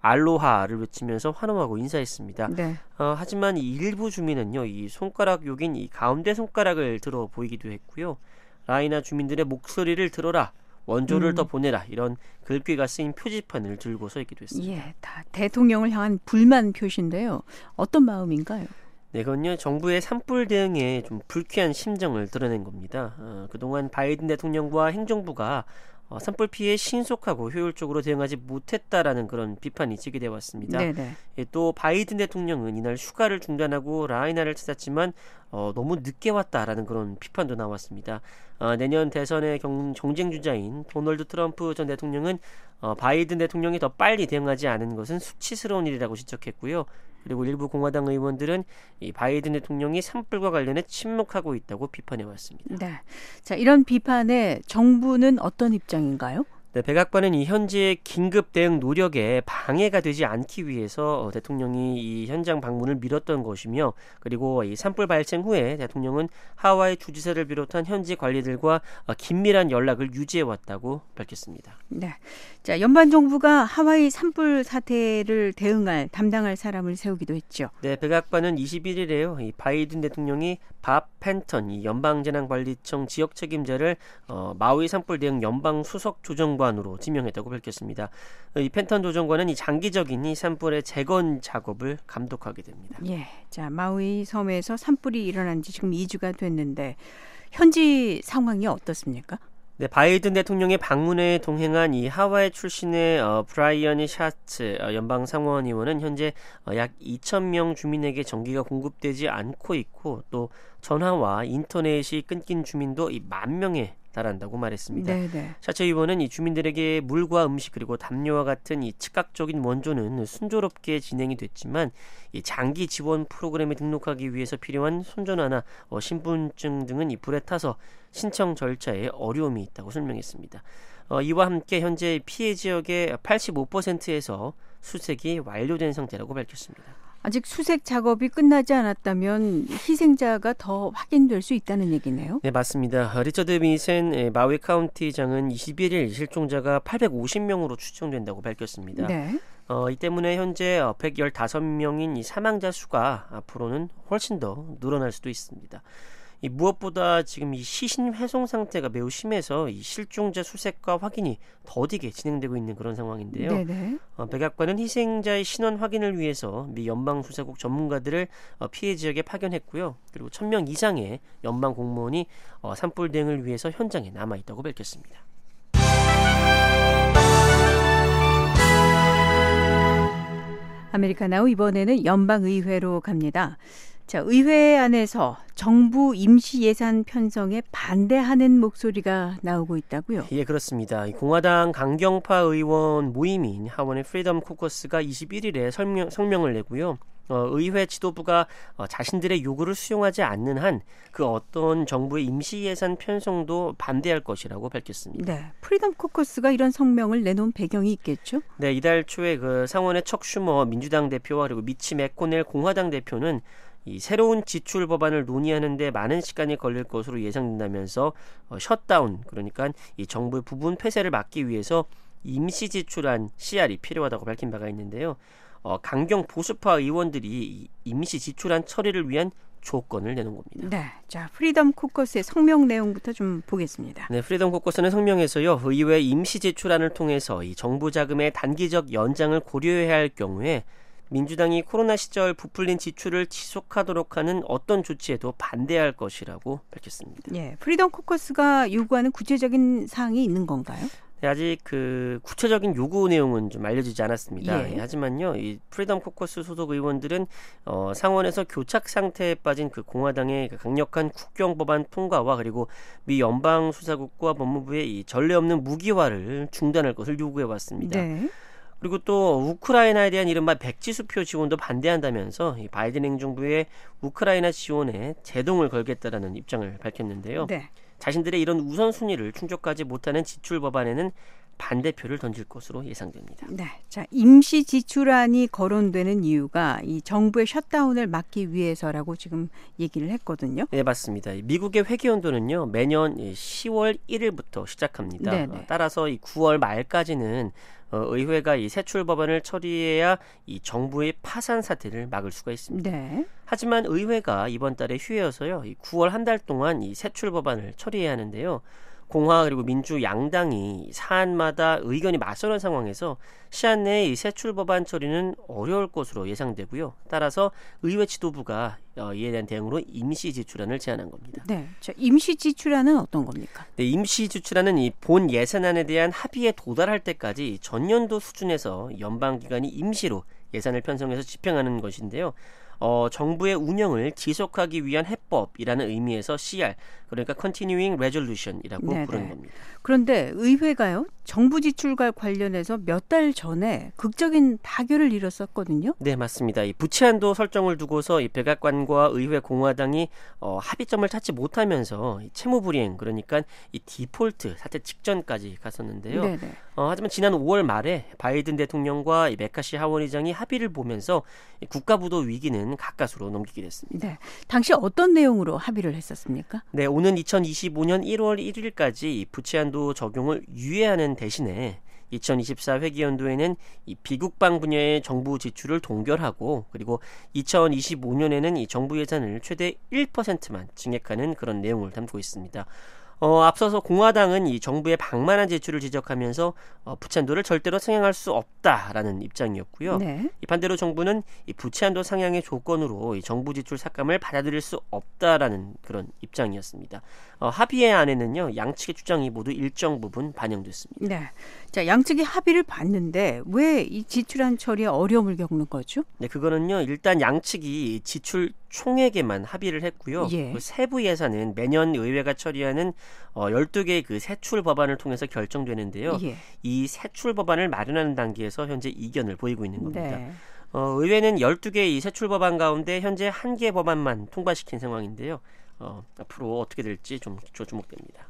알로하를 외치면서 환호하고 인사했습니다. 네. 어, 하지만 이 일부 주민은요, 이 손가락 욕인 이 가운데 손가락을 들어 보이기도 했고요. 라이나 주민들의 목소리를 들어라, 원조를 음. 더 보내라 이런 글귀가 쓰인 표지판을 들고 서 있기도 했습니다. 예, 다 대통령을 향한 불만 표시인데요. 어떤 마음인가요? 네, 그건요 정부의 산불 대응에 좀 불쾌한 심정을 드러낸 겁니다. 어, 그동안 바이든 대통령과 행정부가 어, 산불 피해에 신속하고 효율적으로 대응하지 못했다라는 그런 비판이 제기돼 왔습니다. 네네. 예, 또 바이든 대통령은 이날 휴가를 중단하고 라이나를 찾았지만 어, 너무 늦게 왔다라는 그런 비판도 나왔습니다. 어, 내년 대선의 경, 경쟁 주자인 도널드 트럼프 전 대통령은 어, 바이든 대통령이 더 빨리 대응하지 않은 것은 수치스러운 일이라고 지적했고요. 그리고 일부 공화당 의원들은 이 바이든 대통령이 산불과 관련해 침묵하고 있다고 비판해 왔습니다. 네. 자, 이런 비판에 정부는 어떤 입장인가요? 네, 백악관은 이 현지의 긴급 대응 노력에 방해가 되지 않기 위해서 대통령이 이 현장 방문을 미뤘던 것이며 그리고 이 산불 발생 후에 대통령은 하와이 주지사를 비롯한 현지 관리들과 긴밀한 연락을 유지해왔다고 밝혔습니다. 네. 자, 연방 정부가 하와이 산불 사태를 대응할 담당할 사람을 세우기도 했죠. 네, 백악관은 이십일 일에요. 이 바이든 대통령이 밥 펜턴 이 연방재난관리청 지역 책임자를 어, 마우이 산불 대응 연방 수석 조정관으로 지명했다고 밝혔습니다. 이 펜턴 조정관은 이 장기적인 이 산불의 재건 작업을 감독하게 됩니다. 예. 자, 마우이 섬에서 산불이 일어난 지 지금 이 주가 됐는데 현지 상황이 어떻습니까? 네, 바이든 대통령의 방문에 동행한 이 하와이 출신의 어, 브라이언 샤츠 어, 연방 상원 의원은 현재 어, 약 이천 명 주민에게 전기가 공급되지 않고 있고 또 전화와 인터넷이 끊긴 주민도 이 만 명에 달한다고 말했습니다. 네네. 샤츠 의원은 이 주민들에게 물과 음식 그리고 담요와 같은 이 즉각적인 원조는 순조롭게 진행이 됐지만 이 장기 지원 프로그램에 등록하기 위해서 필요한 손전화나 어, 신분증 등은 이 불에 타서 신청 절차에 어려움이 있다고 설명했습니다. 어, 이와 함께 현재 피해 지역의 팔십오 퍼센트에서 수색이 완료된 상태라고 밝혔습니다. 아직 수색 작업이 끝나지 않았다면 희생자가 더 확인될 수 있다는 얘기네요. 네, 맞습니다. 리처드 미센 마우이 카운티장은 이십일 일 실종자가 팔백오십 명으로 추정된다고 밝혔습니다. 네. 어, 이 때문에 현재 백십오 명인 이 사망자 수가 앞으로는 훨씬 더 늘어날 수도 있습니다. 이 무엇보다 지금 이 시신 훼손 상태가 매우 심해서 이 실종자 수색과 확인이 더디게 진행되고 있는 그런 상황인데요. 네네. 어, 백악관은 희생자의 신원 확인을 위해서 미 연방수사국 전문가들을 어, 피해 지역에 파견했고요. 그리고 천 명 이상의 연방 공무원이 어, 산불 대응을 위해서 현장에 남아 있다고 밝혔습니다. 아메리카나우 이번에는 연방의회로 갑니다. 자, 의회 안에서 정부 임시 예산 편성에 반대하는 목소리가 나오고 있다고요? 예, 그렇습니다. 공화당 강경파 의원 모임인 하원의 프리덤 코커스가 이십일 일에 설명, 성명을 내고요. 어, 의회 지도부가 어, 자신들의 요구를 수용하지 않는 한 그 어떤 정부의 임시 예산 편성도 반대할 것이라고 밝혔습니다. 네, 프리덤 코커스가 이런 성명을 내놓은 배경이 있겠죠? 네, 이달 초에 그 상원의 척 슈머 민주당 대표와 그리고 미치 맥코넬 공화당 대표는 이 새로운 지출 법안을 논의하는 데 많은 시간이 걸릴 것으로 예상된다면서 어, 셧다운, 그러니까 이 정부의 부분 폐쇄를 막기 위해서 임시 지출한 씨알이 필요하다고 밝힌 바가 있는데요. 어, 강경 보수파 의원들이 임시 지출안 처리를 위한 조건을 내놓은 겁니다. 네, 자 프리덤 코커스의 성명 내용부터 좀 보겠습니다. 네, 프리덤 코커스는 성명에서요, 의회 임시 지출안을 통해서 이 정부 자금의 단기적 연장을 고려해야 할 경우에 민주당이 코로나 시절 부풀린 지출을 지속하도록 하는 어떤 조치에도 반대할 것이라고 밝혔습니다. 예, 프리덤 코커스가 요구하는 구체적인 사항이 있는 건가요? 네, 아직 그 구체적인 요구 내용은 좀 알려지지 않았습니다. 예. 예, 하지만요, 이 프리덤 코커스 소속 의원들은 어, 상원에서 교착 상태에 빠진 그 공화당의 그 강력한 국경 법안 통과와 그리고 미 연방 수사국과 법무부의 이 전례 없는 무기화를 중단할 것을 요구해 왔습니다. 네. 그리고 또 우크라이나에 대한 이른바 백지수표 지원도 반대한다면서 이 바이든 행정부의 우크라이나 지원에 제동을 걸겠다라는 입장을 밝혔는데요. 네. 자신들의 이런 우선순위를 충족하지 못하는 지출 법안에는 반대표를 던질 것으로 예상됩니다. 네, 자 임시 지출안이 거론되는 이유가 이 정부의 셧다운을 막기 위해서라고 지금 얘기를 했거든요. 네, 맞습니다. 미국의 회계연도는요 매년 시월 일일부터 시작합니다. 네네. 어, 따라서 이 구월 말까지는 어, 의회가 이 세출 법안을 처리해야 이 정부의 파산 사태를 막을 수가 있습니다. 네. 하지만 의회가 이번 달에 휴회여서요, 이 구월 한 달 동안 이 세출 법안을 처리해야 하는데요. 공화 그리고 민주 양당이 사안마다 의견이 맞서는 상황에서 시한 내에 이 세출 법안 처리는 어려울 것으로 예상되고요. 따라서 의회 지도부가 어, 이에 대한 대응으로 임시 지출안을 제안한 겁니다. 네, 자 임시 지출안은 어떤 겁니까? 네, 임시 지출안은 이 본 예산안에 대한 합의에 도달할 때까지 전년도 수준에서 연방기관이 임시로 예산을 편성해서 집행하는 것인데요. 어, 정부의 운영을 지속하기 위한 해법이라는 의미에서 씨알, 그러니까 Continuing Resolution이라고 네네. 부르는 겁니다. 그런데 의회가요, 정부 지출과 관련해서 몇 달 전에 극적인 타결을 이뤘었거든요. 네, 맞습니다. 이 부채한도 설정을 두고서 이 백악관과 의회 공화당이 어, 합의점을 찾지 못하면서 이 채무불이행, 그러니까 이 디폴트 사태 직전까지 갔었는데요. 네네. 어, 하지만 지난 오월 말에 바이든 대통령과 이 메카시 하원의장이 합의를 보면서 이 국가부도 위기는 가까스로 넘기게 됐습니다. 네, 당시 어떤 내용으로 합의를 했었습니까? 네, 오는 이천이십오년 일월 일일까지 이 부채한도 적용을 유예하는 대신에 이천이십사 회기연도에는 이 비국방 분야의 정부 지출을 동결하고 그리고 이천이십오년에는 이 정부 예산을 최대 일 퍼센트만 증액하는 그런 내용을 담고 있습니다. 어, 앞서서 공화당은 이 정부의 방만한 지출을 지적하면서 어, 부채한도를 절대로 상향할 수 없다라는 입장이었고요. 네. 이 반대로 정부는 이 부채한도 상향의 조건으로 이 정부 지출 삭감을 받아들일 수 없다라는 그런 입장이었습니다. 어, 합의의 안에는요 양측의 주장이 모두 일정 부분 반영됐습니다. 네. 자, 양측이 합의를 봤는데 왜 이 지출안 처리에 어려움을 겪는 거죠? 네, 그거는요 일단 양측이 지출 총액에만 합의를 했고요. 예. 그 세부 예산은 매년 의회가 처리하는 어, 열두 개의 그 세출 법안을 통해서 결정되는데요. 예. 이 세출 법안을 마련하는 단계에서 현재 이견을 보이고 있는 겁니다. 네. 어, 의회는 열두 개의 이 세출 법안 가운데 현재 한 개 법안만 통과시킨 상황인데요. 어, 앞으로 어떻게 될지 좀 주목됩니다.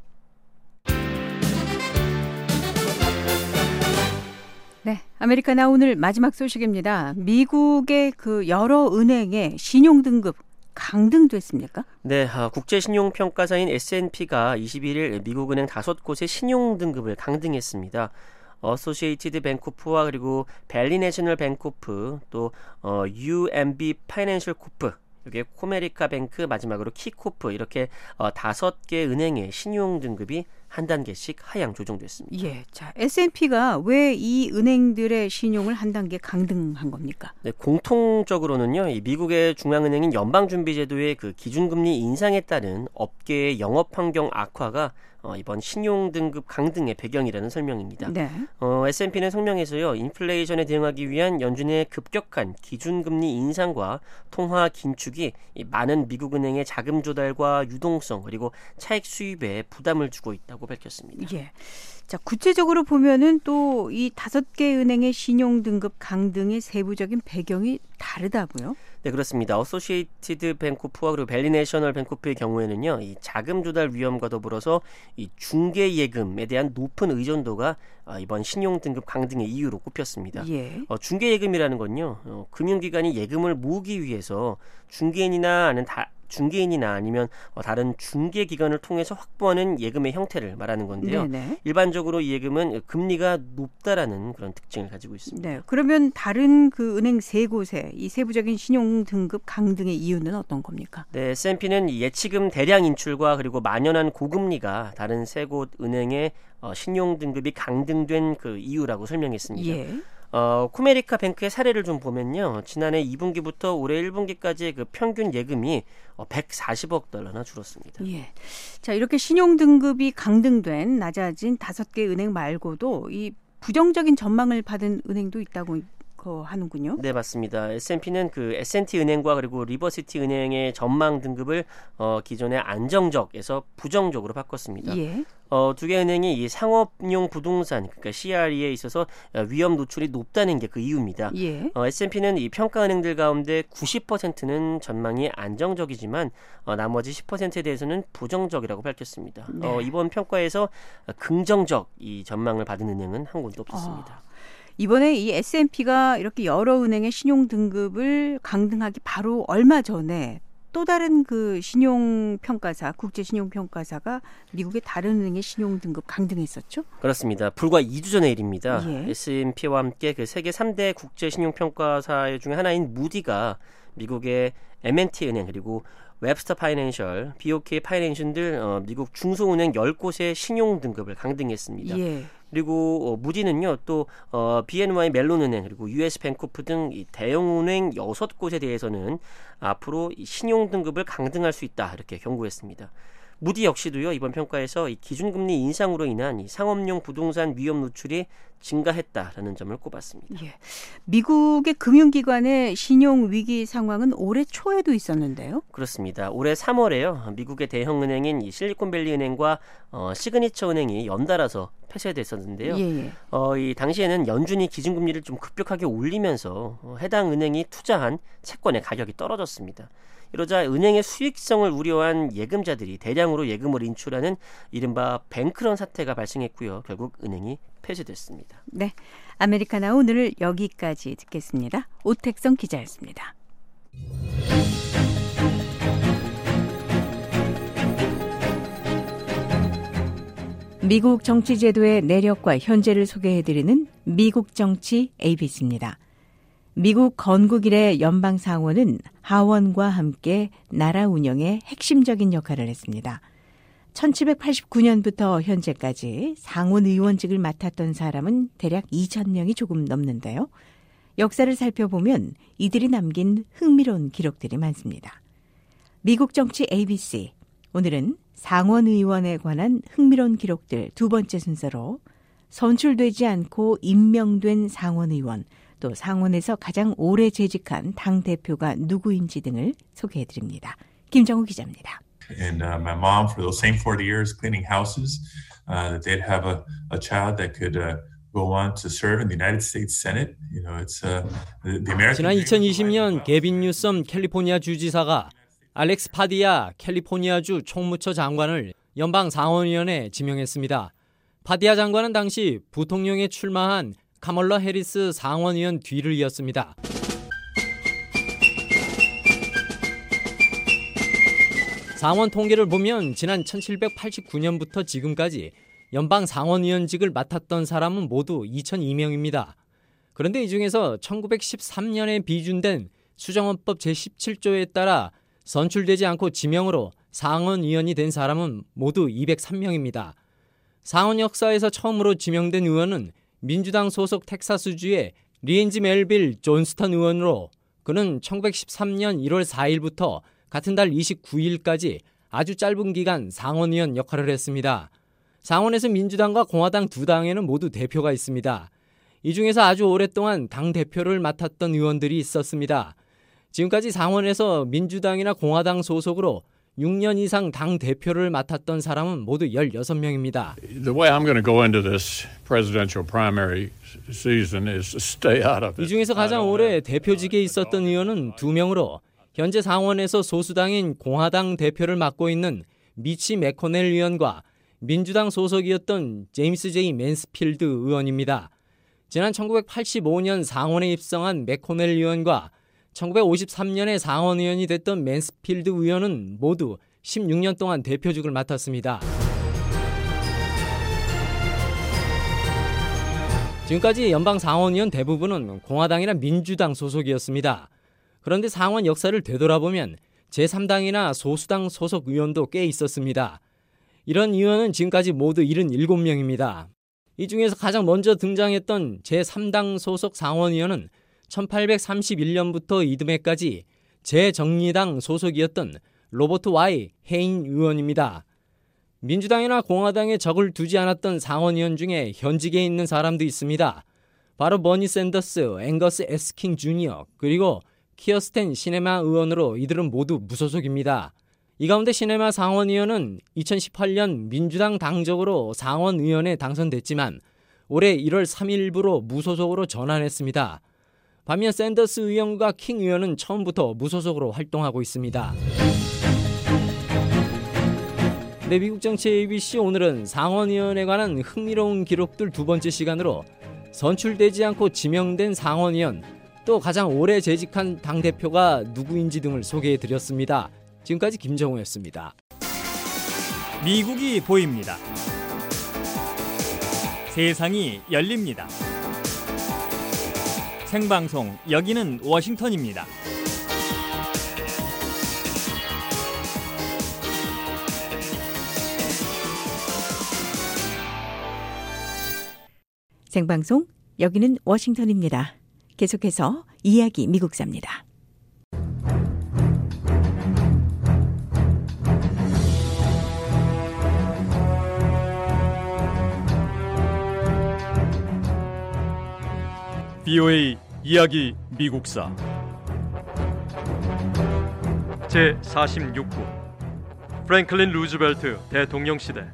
네, 아메리카나 오늘 마지막 소식입니다. 미국의 그 여러 은행의 신용 등급 강등됐습니까? 네, 아, 국제신용평가사인 에스 앤 피가 이십일일 미국은행 다섯 곳의 신용 등급을 강등했습니다. 어소시에이티드 뱅코프와 그리고 벨리 내셔널 뱅코프 또 어, 유 엠 비 파이낸셜 코프 이게 코메리카 뱅크 마지막으로 키코프 이렇게 어, 다섯 개 은행의 신용 등급이 한 단계씩 하향 조정됐습니다. 예, 자 에스 앤 피가 왜 이 은행들의 신용을 한 단계 강등한 겁니까? 네, 공통적으로는요, 이 미국의 중앙은행인 연방준비제도의 그 기준금리 인상에 따른 업계의 영업 환경 악화가 어, 이번 신용 등급 강등의 배경이라는 설명입니다. 네. 어, 에스 앤 피는 성명에서요, 인플레이션에 대응하기 위한 연준의 급격한 기준금리 인상과 통화 긴축이 이 많은 미국 은행의 자금 조달과 유동성 그리고 차익 수입에 부담을 주고 있다고 밝혔습니다. 예. 자, 구체적으로 보면은 또 이 다섯 개 은행의 신용 등급 강등의 세부적인 배경이 다르다고요? 네, 그렇습니다. 어소시에이티드 뱅코프와 그리고 벨리 내셔널 뱅코프의 경우에는요, 이 자금 조달 위험과 더불어서 이 중개 예금에 대한 높은 의존도가 어, 이번 신용 등급 강등의 이유로 꼽혔습니다. 예. 어, 중개 예금이라는 건요, 어, 금융기관이 예금을 모으기 위해서 중개인이나 아는 다 중개인이나 아니면 다른 중개기관을 통해서 확보하는 예금의 형태를 말하는 건데요. 네네. 일반적으로 이 예금은 금리가 높다라는 그런 특징을 가지고 있습니다. 네, 그러면 다른 그 은행 세 곳의 이 세부적인 신용 등급 강등의 이유는 어떤 겁니까? 네, 에스 앤 피는 예치금 대량 인출과 그리고 만연한 고금리가 다른 세 곳 은행의 신용 등급이 강등된 그 이유라고 설명했습니다. 예. 어, 코메리카 뱅크의 사례를 좀 보면요. 지난해 이 분기부터 올해 일 분기까지의 그 평균 예금이 백사십억 달러나 줄었습니다. 예. 자, 이렇게 신용 등급이 강등된 낮아진 다섯 개 은행 말고도 이 부정적인 전망을 받은 은행도 있다고 하는군요. 네, 맞습니다. 에스 앤 피는 그 에스 앤 티 은행과 그리고 리버시티 은행의 전망 등급을 어, 기존의 안정적에서 부정적으로 바꿨습니다. 예. 어, 두 개 은행이 이 상업용 부동산, 그러니까 씨 알 이에 있어서 위험 노출이 높다는 게 그 이유입니다. 예. 어, 에스 앤 피는 이 평가 은행들 가운데 구십 퍼센트는 전망이 안정적이지만 어, 나머지 십 퍼센트에 대해서는 부정적이라고 밝혔습니다. 네. 어, 이번 평가에서 긍정적 이 전망을 받은 은행은 한 곳도 없었습니다. 어. 이번에 이 에스 앤 피가 이렇게 여러 은행의 신용 등급을 강등하기 바로 얼마 전에 또 다른 그 신용평가사, 국제신용평가사가 미국의 다른 은행의 신용 등급 강등했었죠? 그렇습니다. 불과 이 주 전의 일입니다. 예. 에스 앤 피와 함께 그 세계 삼 대 국제신용평가사 중에 하나인 무디가 미국의 엠 앤 티 은행 그리고 웹스터 파이낸셜, 비 오 케이 파이낸셜 어, 미국 중소은행 열 곳의 신용 등급을 강등했습니다. 예. 그리고 어, 무디는요 또 어, 비 엔 와이 멜론은행 그리고 유 에스 뱅코프 등 이 대형은행 여섯 곳에 대해서는 앞으로 이 신용 등급을 강등할 수 있다 이렇게 경고했습니다. 무디 역시도요 이번 평가에서 이 기준금리 인상으로 인한 이 상업용 부동산 위험 노출이 증가했다라는 점을 꼽았습니다. 예. 미국의 금융기관의 신용 위기 상황은 올해 초에도 있었는데요. 그렇습니다. 올해 삼월에요 미국의 대형은행인 이 실리콘밸리 은행과 어, 시그니처 은행이 연달아서 폐쇄됐었는데요. 예. 어, 이 당시에는 연준이 기준금리를 좀 급격하게 올리면서 어, 해당 은행이 투자한 채권의 가격이 떨어졌습니다. 이러자 은행의 수익성을 우려한 예금자들이 대량으로 예금을 인출하는 이른바 뱅크런 사태가 발생했고요. 결국 은행이 폐쇄됐습니다. 네, 아메리카나 오늘 여기까지 듣겠습니다. 오택성 기자였습니다. 미국 정치 제도의 내력과 현재를 소개해드리는 미국 정치 에이비씨입니다. 미국 건국 이래 연방상원은 하원과 함께 나라 운영에 핵심적인 역할을 했습니다. 천칠백팔십구 년부터 현재까지 상원 의원직을 맡았던 사람은 대략 이천 명이 조금 넘는데요. 역사를 살펴보면 이들이 남긴 흥미로운 기록들이 많습니다. 미국 정치 에이비씨, 오늘은 상원 의원에 관한 흥미로운 기록들 두 번째 순서로 선출되지 않고 임명된 상원 의원, 또 상원에서 가장 오래 재직한 당대표가 누구인지 등을 소개해드립니다. 김정우 기자입니다. And uh, my mom, for those same forty years cleaning houses, uh, that they'd have a, a child that could uh, go on to serve in the United States Senate. You know, it's uh, the, the American. 지난 이천이십 년 게빈 뉴섬 캘리포니아 주지사가 알렉스 파디아 캘리포니아주 총무처 장관을 연방 상원위원회에 지명했습니다. 파디아 장관은 당시 부통령에 출마한 카멀라 해리스 상원의원 뒤를 이었습니다. 상원 통계를 보면 지난 천칠백팔십구 년부터 지금까지 연방 상원의원직을 맡았던 사람은 모두 이천이 명입니다. 그런데 이 중에서 천구백십삼 년에 비준된 수정헌법 제십칠 조에 따라 선출되지 않고 지명으로 상원의원이 된 사람은 모두 이백삼 명입니다. 상원 역사에서 처음으로 지명된 의원은 민주당 소속 텍사스주의 리엔지 멜빌 존스턴 의원으로 그는 천구백십삼 년 일월 사일부터 같은 달 이십구 일까지 아주 짧은 기간 상원의원 역할을 했습니다. 상원에서 민주당과 공화당 두 당에는 모두 대표가 있습니다. 이 중에서 아주 오랫동안 당대표를 맡았던 의원들이 있었습니다. 지금까지 상원에서 민주당이나 공화당 소속으로 육 년 이상 당대표를 맡았던 사람은 모두 열여섯 명입니다. The way I'm going to go into this presidential primary season is to stay out of it. 이 중에서 가장 오래 대표직에 있었던 의원은 두 명으로 현재 상원에서 소수당인 공화당 대표를 맡고 있는 미치 매코넬 의원과 민주당 소속이었던 제임스 제이 맨스필드 의원입니다. 지난 천구백팔십오 년 상원에 입성한 매코넬 의원과 천구백오십삼 년에 상원의원이 됐던 맨스필드 의원은 모두 십육 년 동안 대표직을 맡았습니다. 지금까지 연방 상원의원 대부분은 공화당이나 민주당 소속이었습니다. 그런데 상원 역사를 되돌아보면 제삼 당이나 소수당 소속 의원도 꽤 있었습니다. 이런 의원은 지금까지 모두 칠십칠 명입니다. 이 중에서 가장 먼저 등장했던 제삼 당 소속 상원의원은 천팔백삼십일 년부터 이듬해까지 제정의당 소속이었던 로버트 와이 헤인 의원입니다. 민주당이나 공화당에 적을 두지 않았던 상원의원 중에 현직에 있는 사람도 있습니다. 바로 버니 샌더스, 앵거스 에스킹 주니어, 그리고 키어스텐 시네마 의원으로 이들은 모두 무소속입니다. 이 가운데 시네마 상원의원은 이천십팔 년 민주당 당적으로 상원의원에 당선됐지만 올해 일월 삼일부로 무소속으로 전환했습니다. 반면 샌더스 의원과 킹 의원은 처음부터 무소속으로 활동하고 있습니다. 네, 미국 정치 에이비씨 오늘은 상원의원에 관한 흥미로운 기록들 두 번째 시간으로 선출되지 않고 지명된 상원의원, 또 가장 오래 재직한 당대표가 누구인지 등을 소개해드렸습니다. 지금까지 김정우였습니다. 미국이 보입니다. 세상이 열립니다. 생방송, 여기는 워싱턴입니다. 생방송, 여기는 워싱턴입니다. 계속해서 이야기 미국사입니다. 브이오에이 이야기 미국사 제사십육 부 프랭클린 루즈벨트 대통령 시대.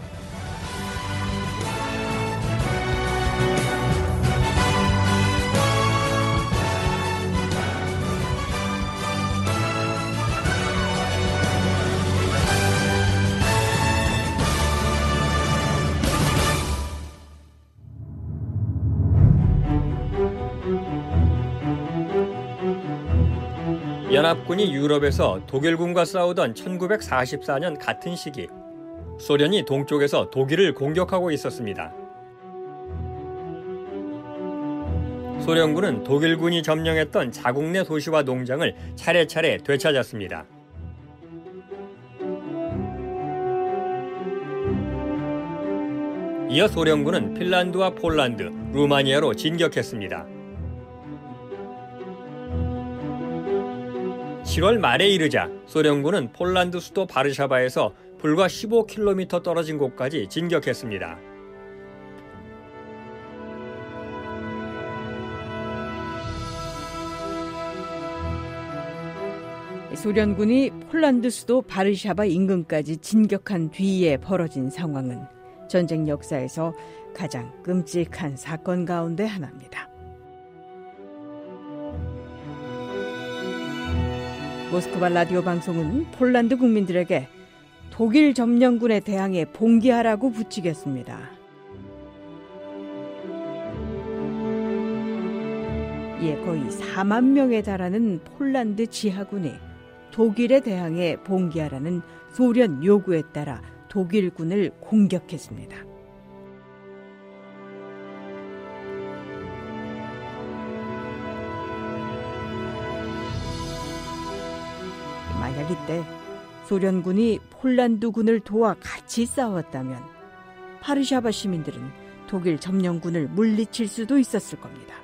연합군이 유럽에서 독일군과 싸우던 천구백사십사 년 같은 시기, 소련이 동쪽에서 독일을 공격하고 있었습니다. 소련군은 독일군이 점령했던 자국 내 도시와 농장을 차례차례 되찾았습니다. 이어 소련군은 핀란드와 폴란드, 루마니아로 진격했습니다. 칠월 말에 이르자 소련군은 폴란드 수도 바르샤바에서 불과 십오 킬로미터 떨어진 곳까지 진격했습니다. 소련군이 폴란드 수도 바르샤바 인근까지 진격한 뒤에 벌어진 상황은 전쟁 역사에서 가장 끔찍한 사건 가운데 하나입니다. 모스크바 라디오 방송은 폴란드 국민들에게 독일 점령군에 대항해 봉기하라고 부추겼습니다. 이에 거의 사만 명에 달하는 폴란드 지하군이 독일에 대항해 봉기하라는 소련 요구에 따라 독일군을 공격했습니다. 만약 이때 소련군이 폴란드군을 도와 같이 싸웠다면 바르샤바 시민들은 독일 점령군을 물리칠 수도 있었을 겁니다.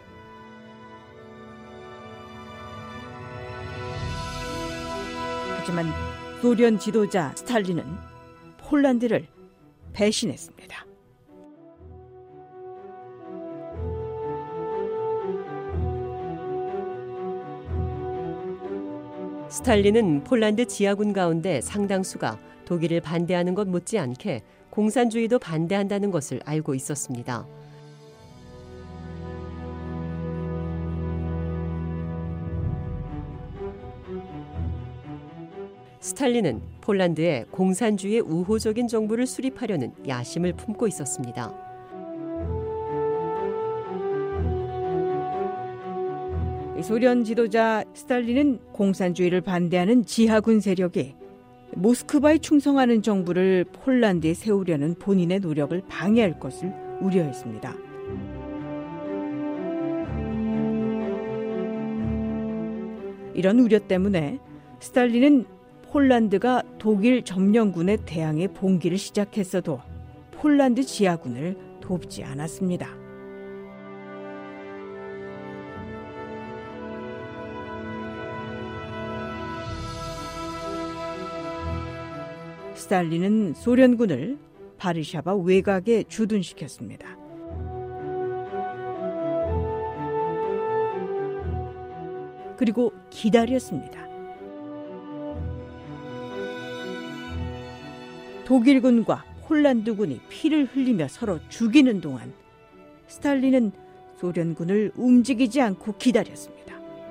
하지만 소련 지도자 스탈린은 폴란드를 배신했습니다. 스탈린은 폴란드 지하군 가운데 상당수가 독일을 반대하는 것 못지않게 공산주의도 반대한다는 것을 알고 있었습니다. 스탈린은 폴란드에 공산주의의 우호적인 정부를 수립하려는 야심을 품고 있었습니다. 소련 지도자 스탈린은 공산주의를 반대하는 지하군 세력이 모스크바에 충성하는 정부를 폴란드에 세우려는 본인의 노력을 방해할 것을 우려했습니다. 이런 우려 때문에 스탈린은 폴란드가 독일 점령군에 대항해 봉기를 시작했어도 폴란드 지하군을 돕지 않았습니다. 스탈린은 소련군을 바르샤바 외곽에 주둔시켰습니다. 그리고 기다렸습니다. 독일군과 폴란드군이 피를 흘리며 서로 죽이는 동안 스탈린은 소련군을 움직이지 않고 기다렸습니다.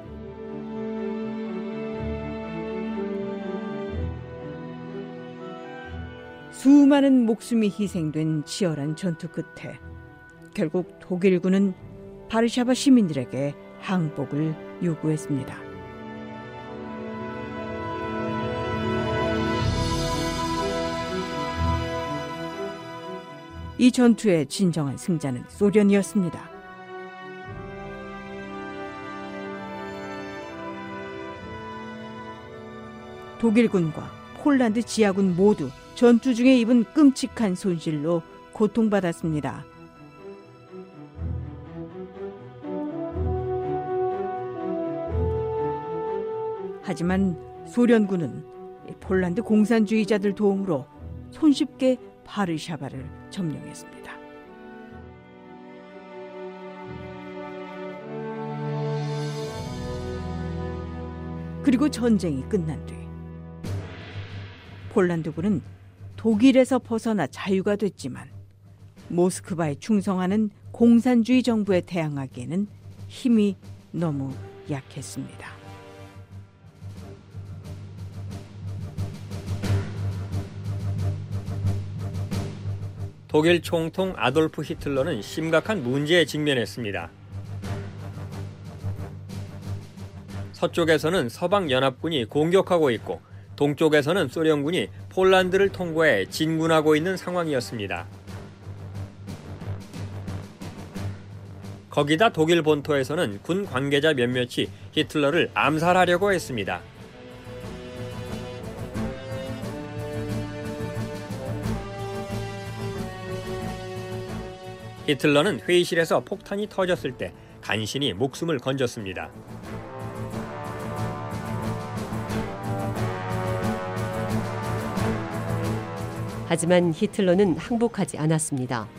수많은 목숨이 희생된 치열한 전투 끝에 결국 독일군은 바르샤바 시민들에게 항복을 요구했습니다. 이 전투의 진정한 승자는 소련이었습니다. 독일군과 폴란드 지하군 모두 전투 중에 입은 끔찍한 손실로 고통받았습니다. 하지만 소련군은 폴란드 공산주의자들 도움으로 손쉽게 바르샤바를 점령했습니다. 그리고 전쟁이 끝난 뒤 폴란드군은 독일에서 벗어나 자유가 됐지만 모스크바에 충성하는 공산주의 정부에 대항하기에는 힘이 너무 약했습니다. 독일 총통 아돌프 히틀러는 심각한 문제에 직면했습니다. 서쪽에서는 서방 연합군이 공격하고 있고 동쪽에서는 소련군이 폴란드를 통과해 진군하고 있는 상황이었습니다. 거기다 독일 본토에서는 군 관계자 몇몇이 히틀러를 암살하려고 했습니다. 히틀러는 회의실에서 폭탄이 터졌을 때 간신히 목숨을 건졌습니다. 하지만 히틀러는 항복하지 않았습니다.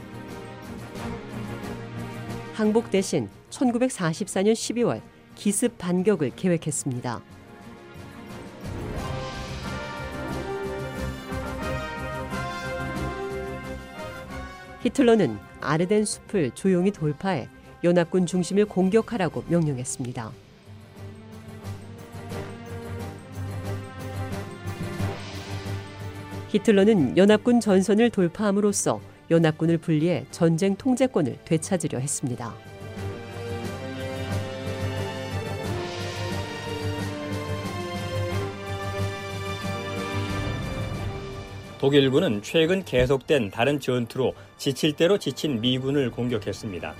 항복 대신 천구백사십사 년 십이월 기습 반격을 계획했습니다. 히틀러는 아르덴 숲을 조용히 돌파해 연합군 중심을 공격하라고 명령했습니다. 히틀러는 연합군 전선을 돌파함으로써 연합군을 분리해 전쟁 통제권을 되찾으려 했습니다. 독일군은 최근 계속된 다른 전투로 지칠 대로 지친 미군을 공격했습니다.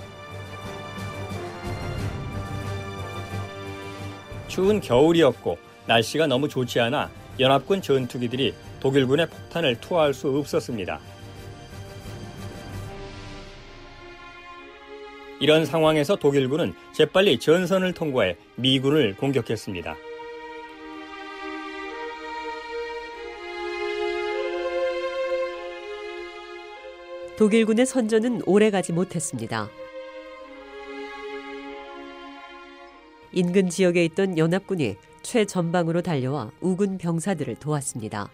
추운 겨울이었고 날씨가 너무 좋지 않아 연합군 전투기들이 독일군의 폭탄을 투하할 수 없었습니다. 이런 상황에서 독일군은 재빨리 전선을 통과해 미군을 공격했습니다. 독일군의 선전은 오래가지 못했습니다. 인근 지역에 있던 연합군이 최전방으로 달려와 우군 병사들을 도왔습니다.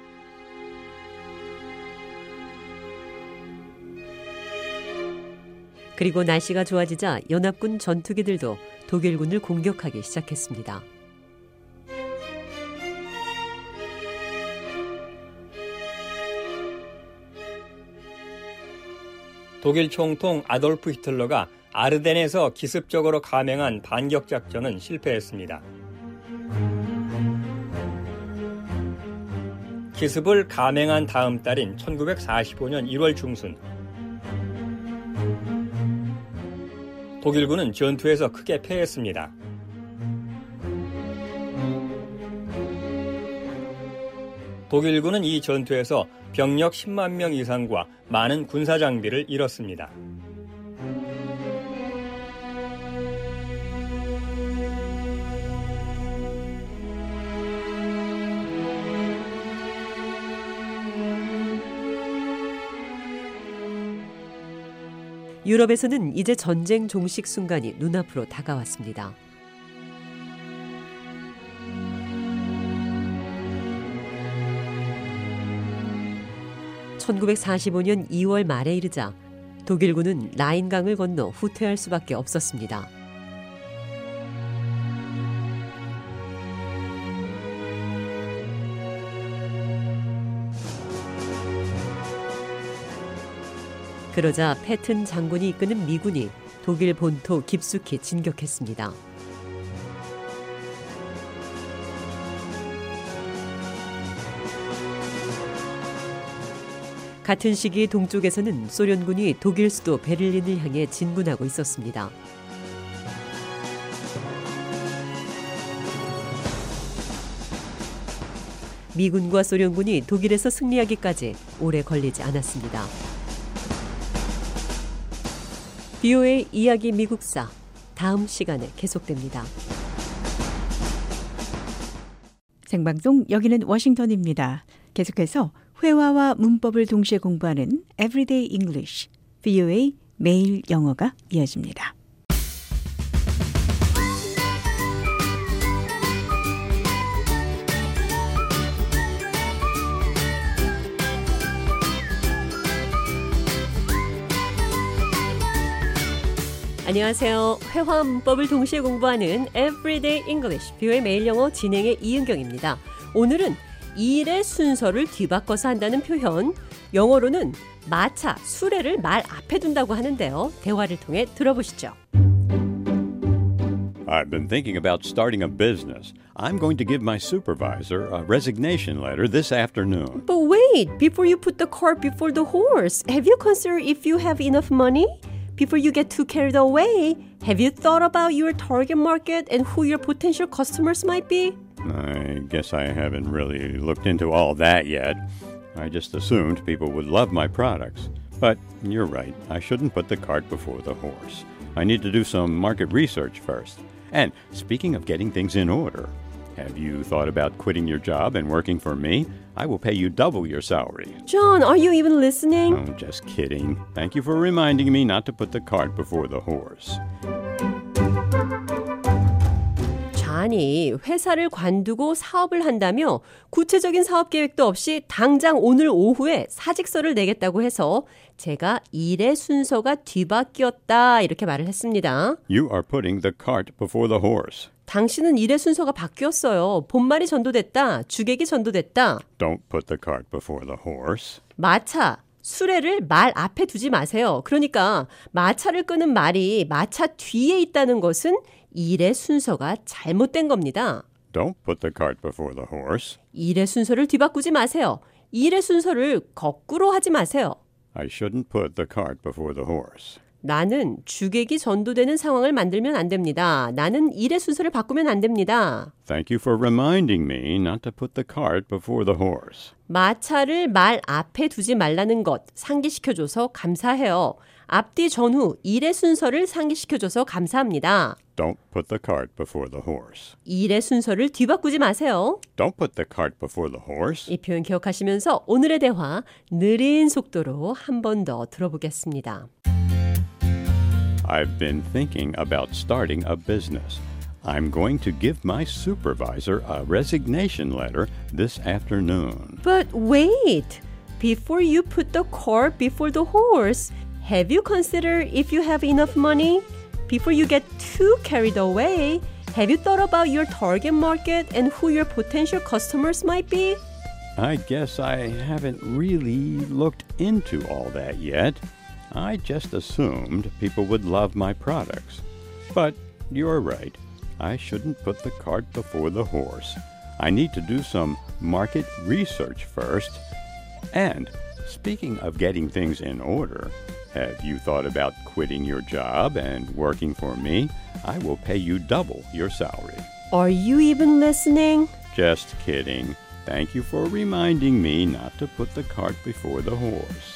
그리고 날씨가 좋아지자 연합군 전투기들도 독일군을 공격하기 시작했습니다. 독일 총통 아돌프 히틀러가 아르덴에서 기습적으로 감행한 반격 작전은 실패했습니다. 기습을 감행한 다음 달인 천구백사십오 년 일월 중순, 독일군은 전투에서 크게 패했습니다. 독일군은 이 전투에서 병력 십만 명 이상과 많은 군사 장비를 잃었습니다. 유럽에서는 이제 전쟁 종식 순간이 눈앞으로 다가왔습니다. 천구백사십오 년 이월 말에 이르자 독일군은 라인강을 건너 후퇴할 수밖에 없었습니다. 그러자 패튼 장군이 이끄는 미군이 독일 본토 깊숙이 진격했습니다. 같은 시기 동쪽에서는 소련군이 독일 수도 베를린을 향해 진군하고 있었습니다. 미군과 소련군이 독일에서 승리하기까지 오래 걸리지 않았습니다. 비오에이 이야기 미국사, 다음 시간에 계속됩니다. 생방송 여기는 워싱턴입니다. 계속해서 회화와 문법을 동시에 공부하는 Everyday English, 비오에이 매일 영어가 이어집니다. 안녕하세요. 회화 문법을 동시에 공부하는 Everyday English, 비오에이 매일 영어 진행의 이은경입니다. 오늘은 일의 순서를 뒤바꿔서 한다는 표현, 영어로는 마차, 수레를 말 앞에 둔다고 하는데요. 대화를 통해 들어보시죠. I've been thinking about starting a business. I'm going to give my supervisor a resignation letter this afternoon. But wait, before you put the cart before the horse, have you considered if you have enough money? Before you get too carried away, have you thought about your target market and who your potential customers might be? I guess I haven't really looked into all that yet. I just assumed people would love my products. But you're right, I shouldn't put the cart before the horse. I need to do some market research first. And speaking of getting things in order, have you thought about quitting your job and working for me? I will pay you double your salary. John, are you even listening? Oh, just kidding. Thank you for reminding me not to put the cart before the horse. 아니, 회사를 관두고 사업을 한다며 구체적인 사업 계획도 없이 당장 오늘 오후에 사직서를 내겠다고 해서 제가 일의 순서가 뒤바뀌었다 이렇게 말을 했습니다. You are putting the cart before the horse. 당신은 일의 순서가 바뀌었어요. 본말이 전도됐다. 주객이 전도됐다. Don't put the cart before the horse. 마차, 수레를 말 앞에 두지 마세요. 그러니까 마차를 끄는 말이 마차 뒤에 있다는 것은 일의 순서가 잘못된 겁니다. Don't put the cart before the horse. 일의 순서를 뒤바꾸지 마세요. 일의 순서를 거꾸로 하지 마세요. I shouldn't put the cart before the horse. 나는 주객이 전도되는 상황을 만들면 안 됩니다. 나는 일의 순서를 바꾸면 안 됩니다. Thank you for reminding me not to put the cart before the horse. 마차를 말 앞에 두지 말라는 것 상기시켜줘서 감사해요. 앞뒤 전후 일의 순서를 상기시켜줘서 감사합니다. Don't put the cart before the horse. 일의 순서를 뒤바꾸지 마세요. Don't put the cart before the horse. 이 표현 기억하시면서 오늘의 대화 느린 속도로 한 번 더 들어보겠습니다. I've been thinking about starting a business. I'm going to give my supervisor a resignation letter this afternoon. But wait! Before you put the cart before the horse, have you considered if you have enough money? Before you get too carried away, have you thought about your target market and who your potential customers might be? I guess I haven't really looked into all that yet. I just assumed people would love my products. But you're right. I shouldn't put the cart before the horse. I need to do some market research first. And speaking of getting things in order, have you thought about quitting your job and working for me? I will pay you double your salary. Are you even listening? Just kidding. Thank you for reminding me not to put the cart before the horse.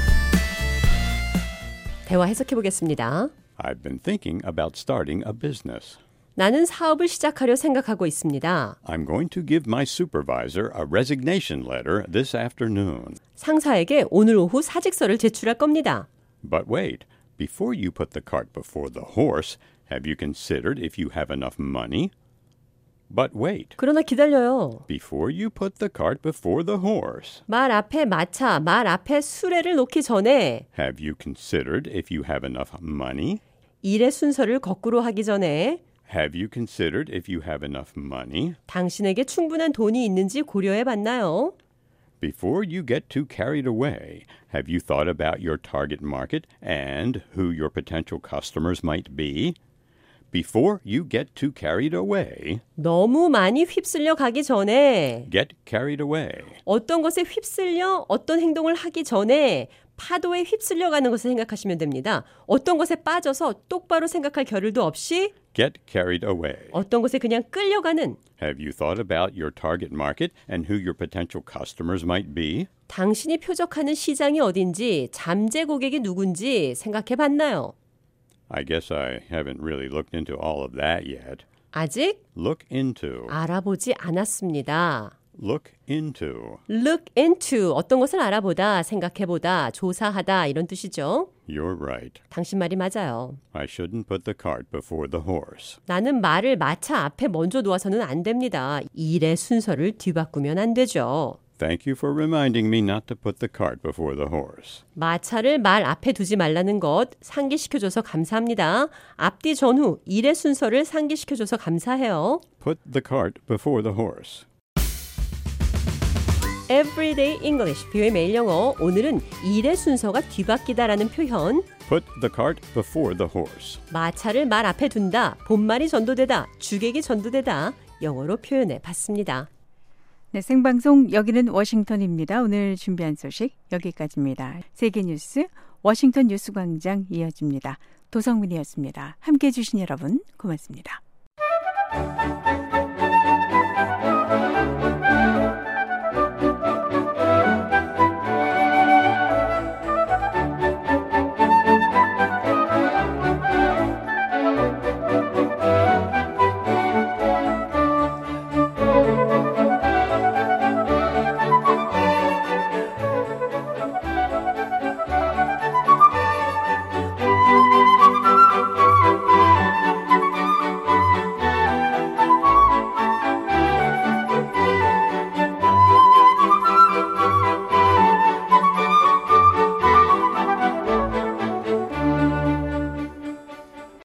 대화 해석해 보겠습니다. I've been thinking about starting a business. 나는 사업을 시작하려 생각하고 있습니다. I'm going to give my supervisor a resignation letter this afternoon. 상사에게 오늘 오후 사직서를 제출할 겁니다. But wait, before you put the cart before the horse, have you considered if you have enough money? But wait. 그러나 기다려요. Before you put the cart before the horse. 말 앞에 마차, 말 앞에 수레를 놓기 전에 Have you considered if you have enough money? 일의 순서를 거꾸로 하기 전에 Have you considered if you have enough money? 당신에게 충분한 돈이 있는지 고려해 봤나요? Before you get too carried away, have you thought about your target market and who your potential customers might be? Before you get too carried away, 너무 많이 휩쓸려 가기 전에 get carried away. 어떤 것에 휩쓸려 어떤 행동을 하기 전에 파도에 휩쓸려 가는 것을 생각하시면 됩니다. 어떤 것에 빠져서 똑바로 생각할 겨를도 없이 get carried away. 어떤 것에 그냥 끌려가는 Have you thought about your target market and who your potential customers might be? 당신이 표적하는 시장이 어딘지 잠재 고객이 누군지 생각해 봤나요? I guess I haven't really looked into all of that yet. 아직 Look into. 알아보지 않았습니다. Look into. Look into 어떤 것을 알아보다, 생각해보다, 조사하다 이런 뜻이죠. You're right. 당신 말이 맞아요. I shouldn't put the cart before the horse. 나는 말을 마차 앞에 먼저 놓아서는 안 됩니다. 일의 순서를 뒤바꾸면 안 되죠. Thank you for reminding me not to put the cart before the horse. 마차를 말 앞에 두지 말라는 것 상기시켜줘서 감사합니다. 앞뒤 전후 일의 순서를 상기시켜줘서 감사해요. Put the cart before the horse. Everyday English, 비오의 매일 영어. 오늘은 일의 순서가 뒤바뀌다라는 표현. Put the cart before the horse. 마차를 말 앞에 둔다, 본말이 전도되다, 주객이 전도되다. 영어로 표현해 봤습니다. 네, 생방송 여기는 워싱턴입니다. 오늘 준비한 소식 여기까지입니다. 세계뉴스 워싱턴 뉴스광장 이어집니다. 도성민이었습니다. 함께해 주신 여러분 고맙습니다.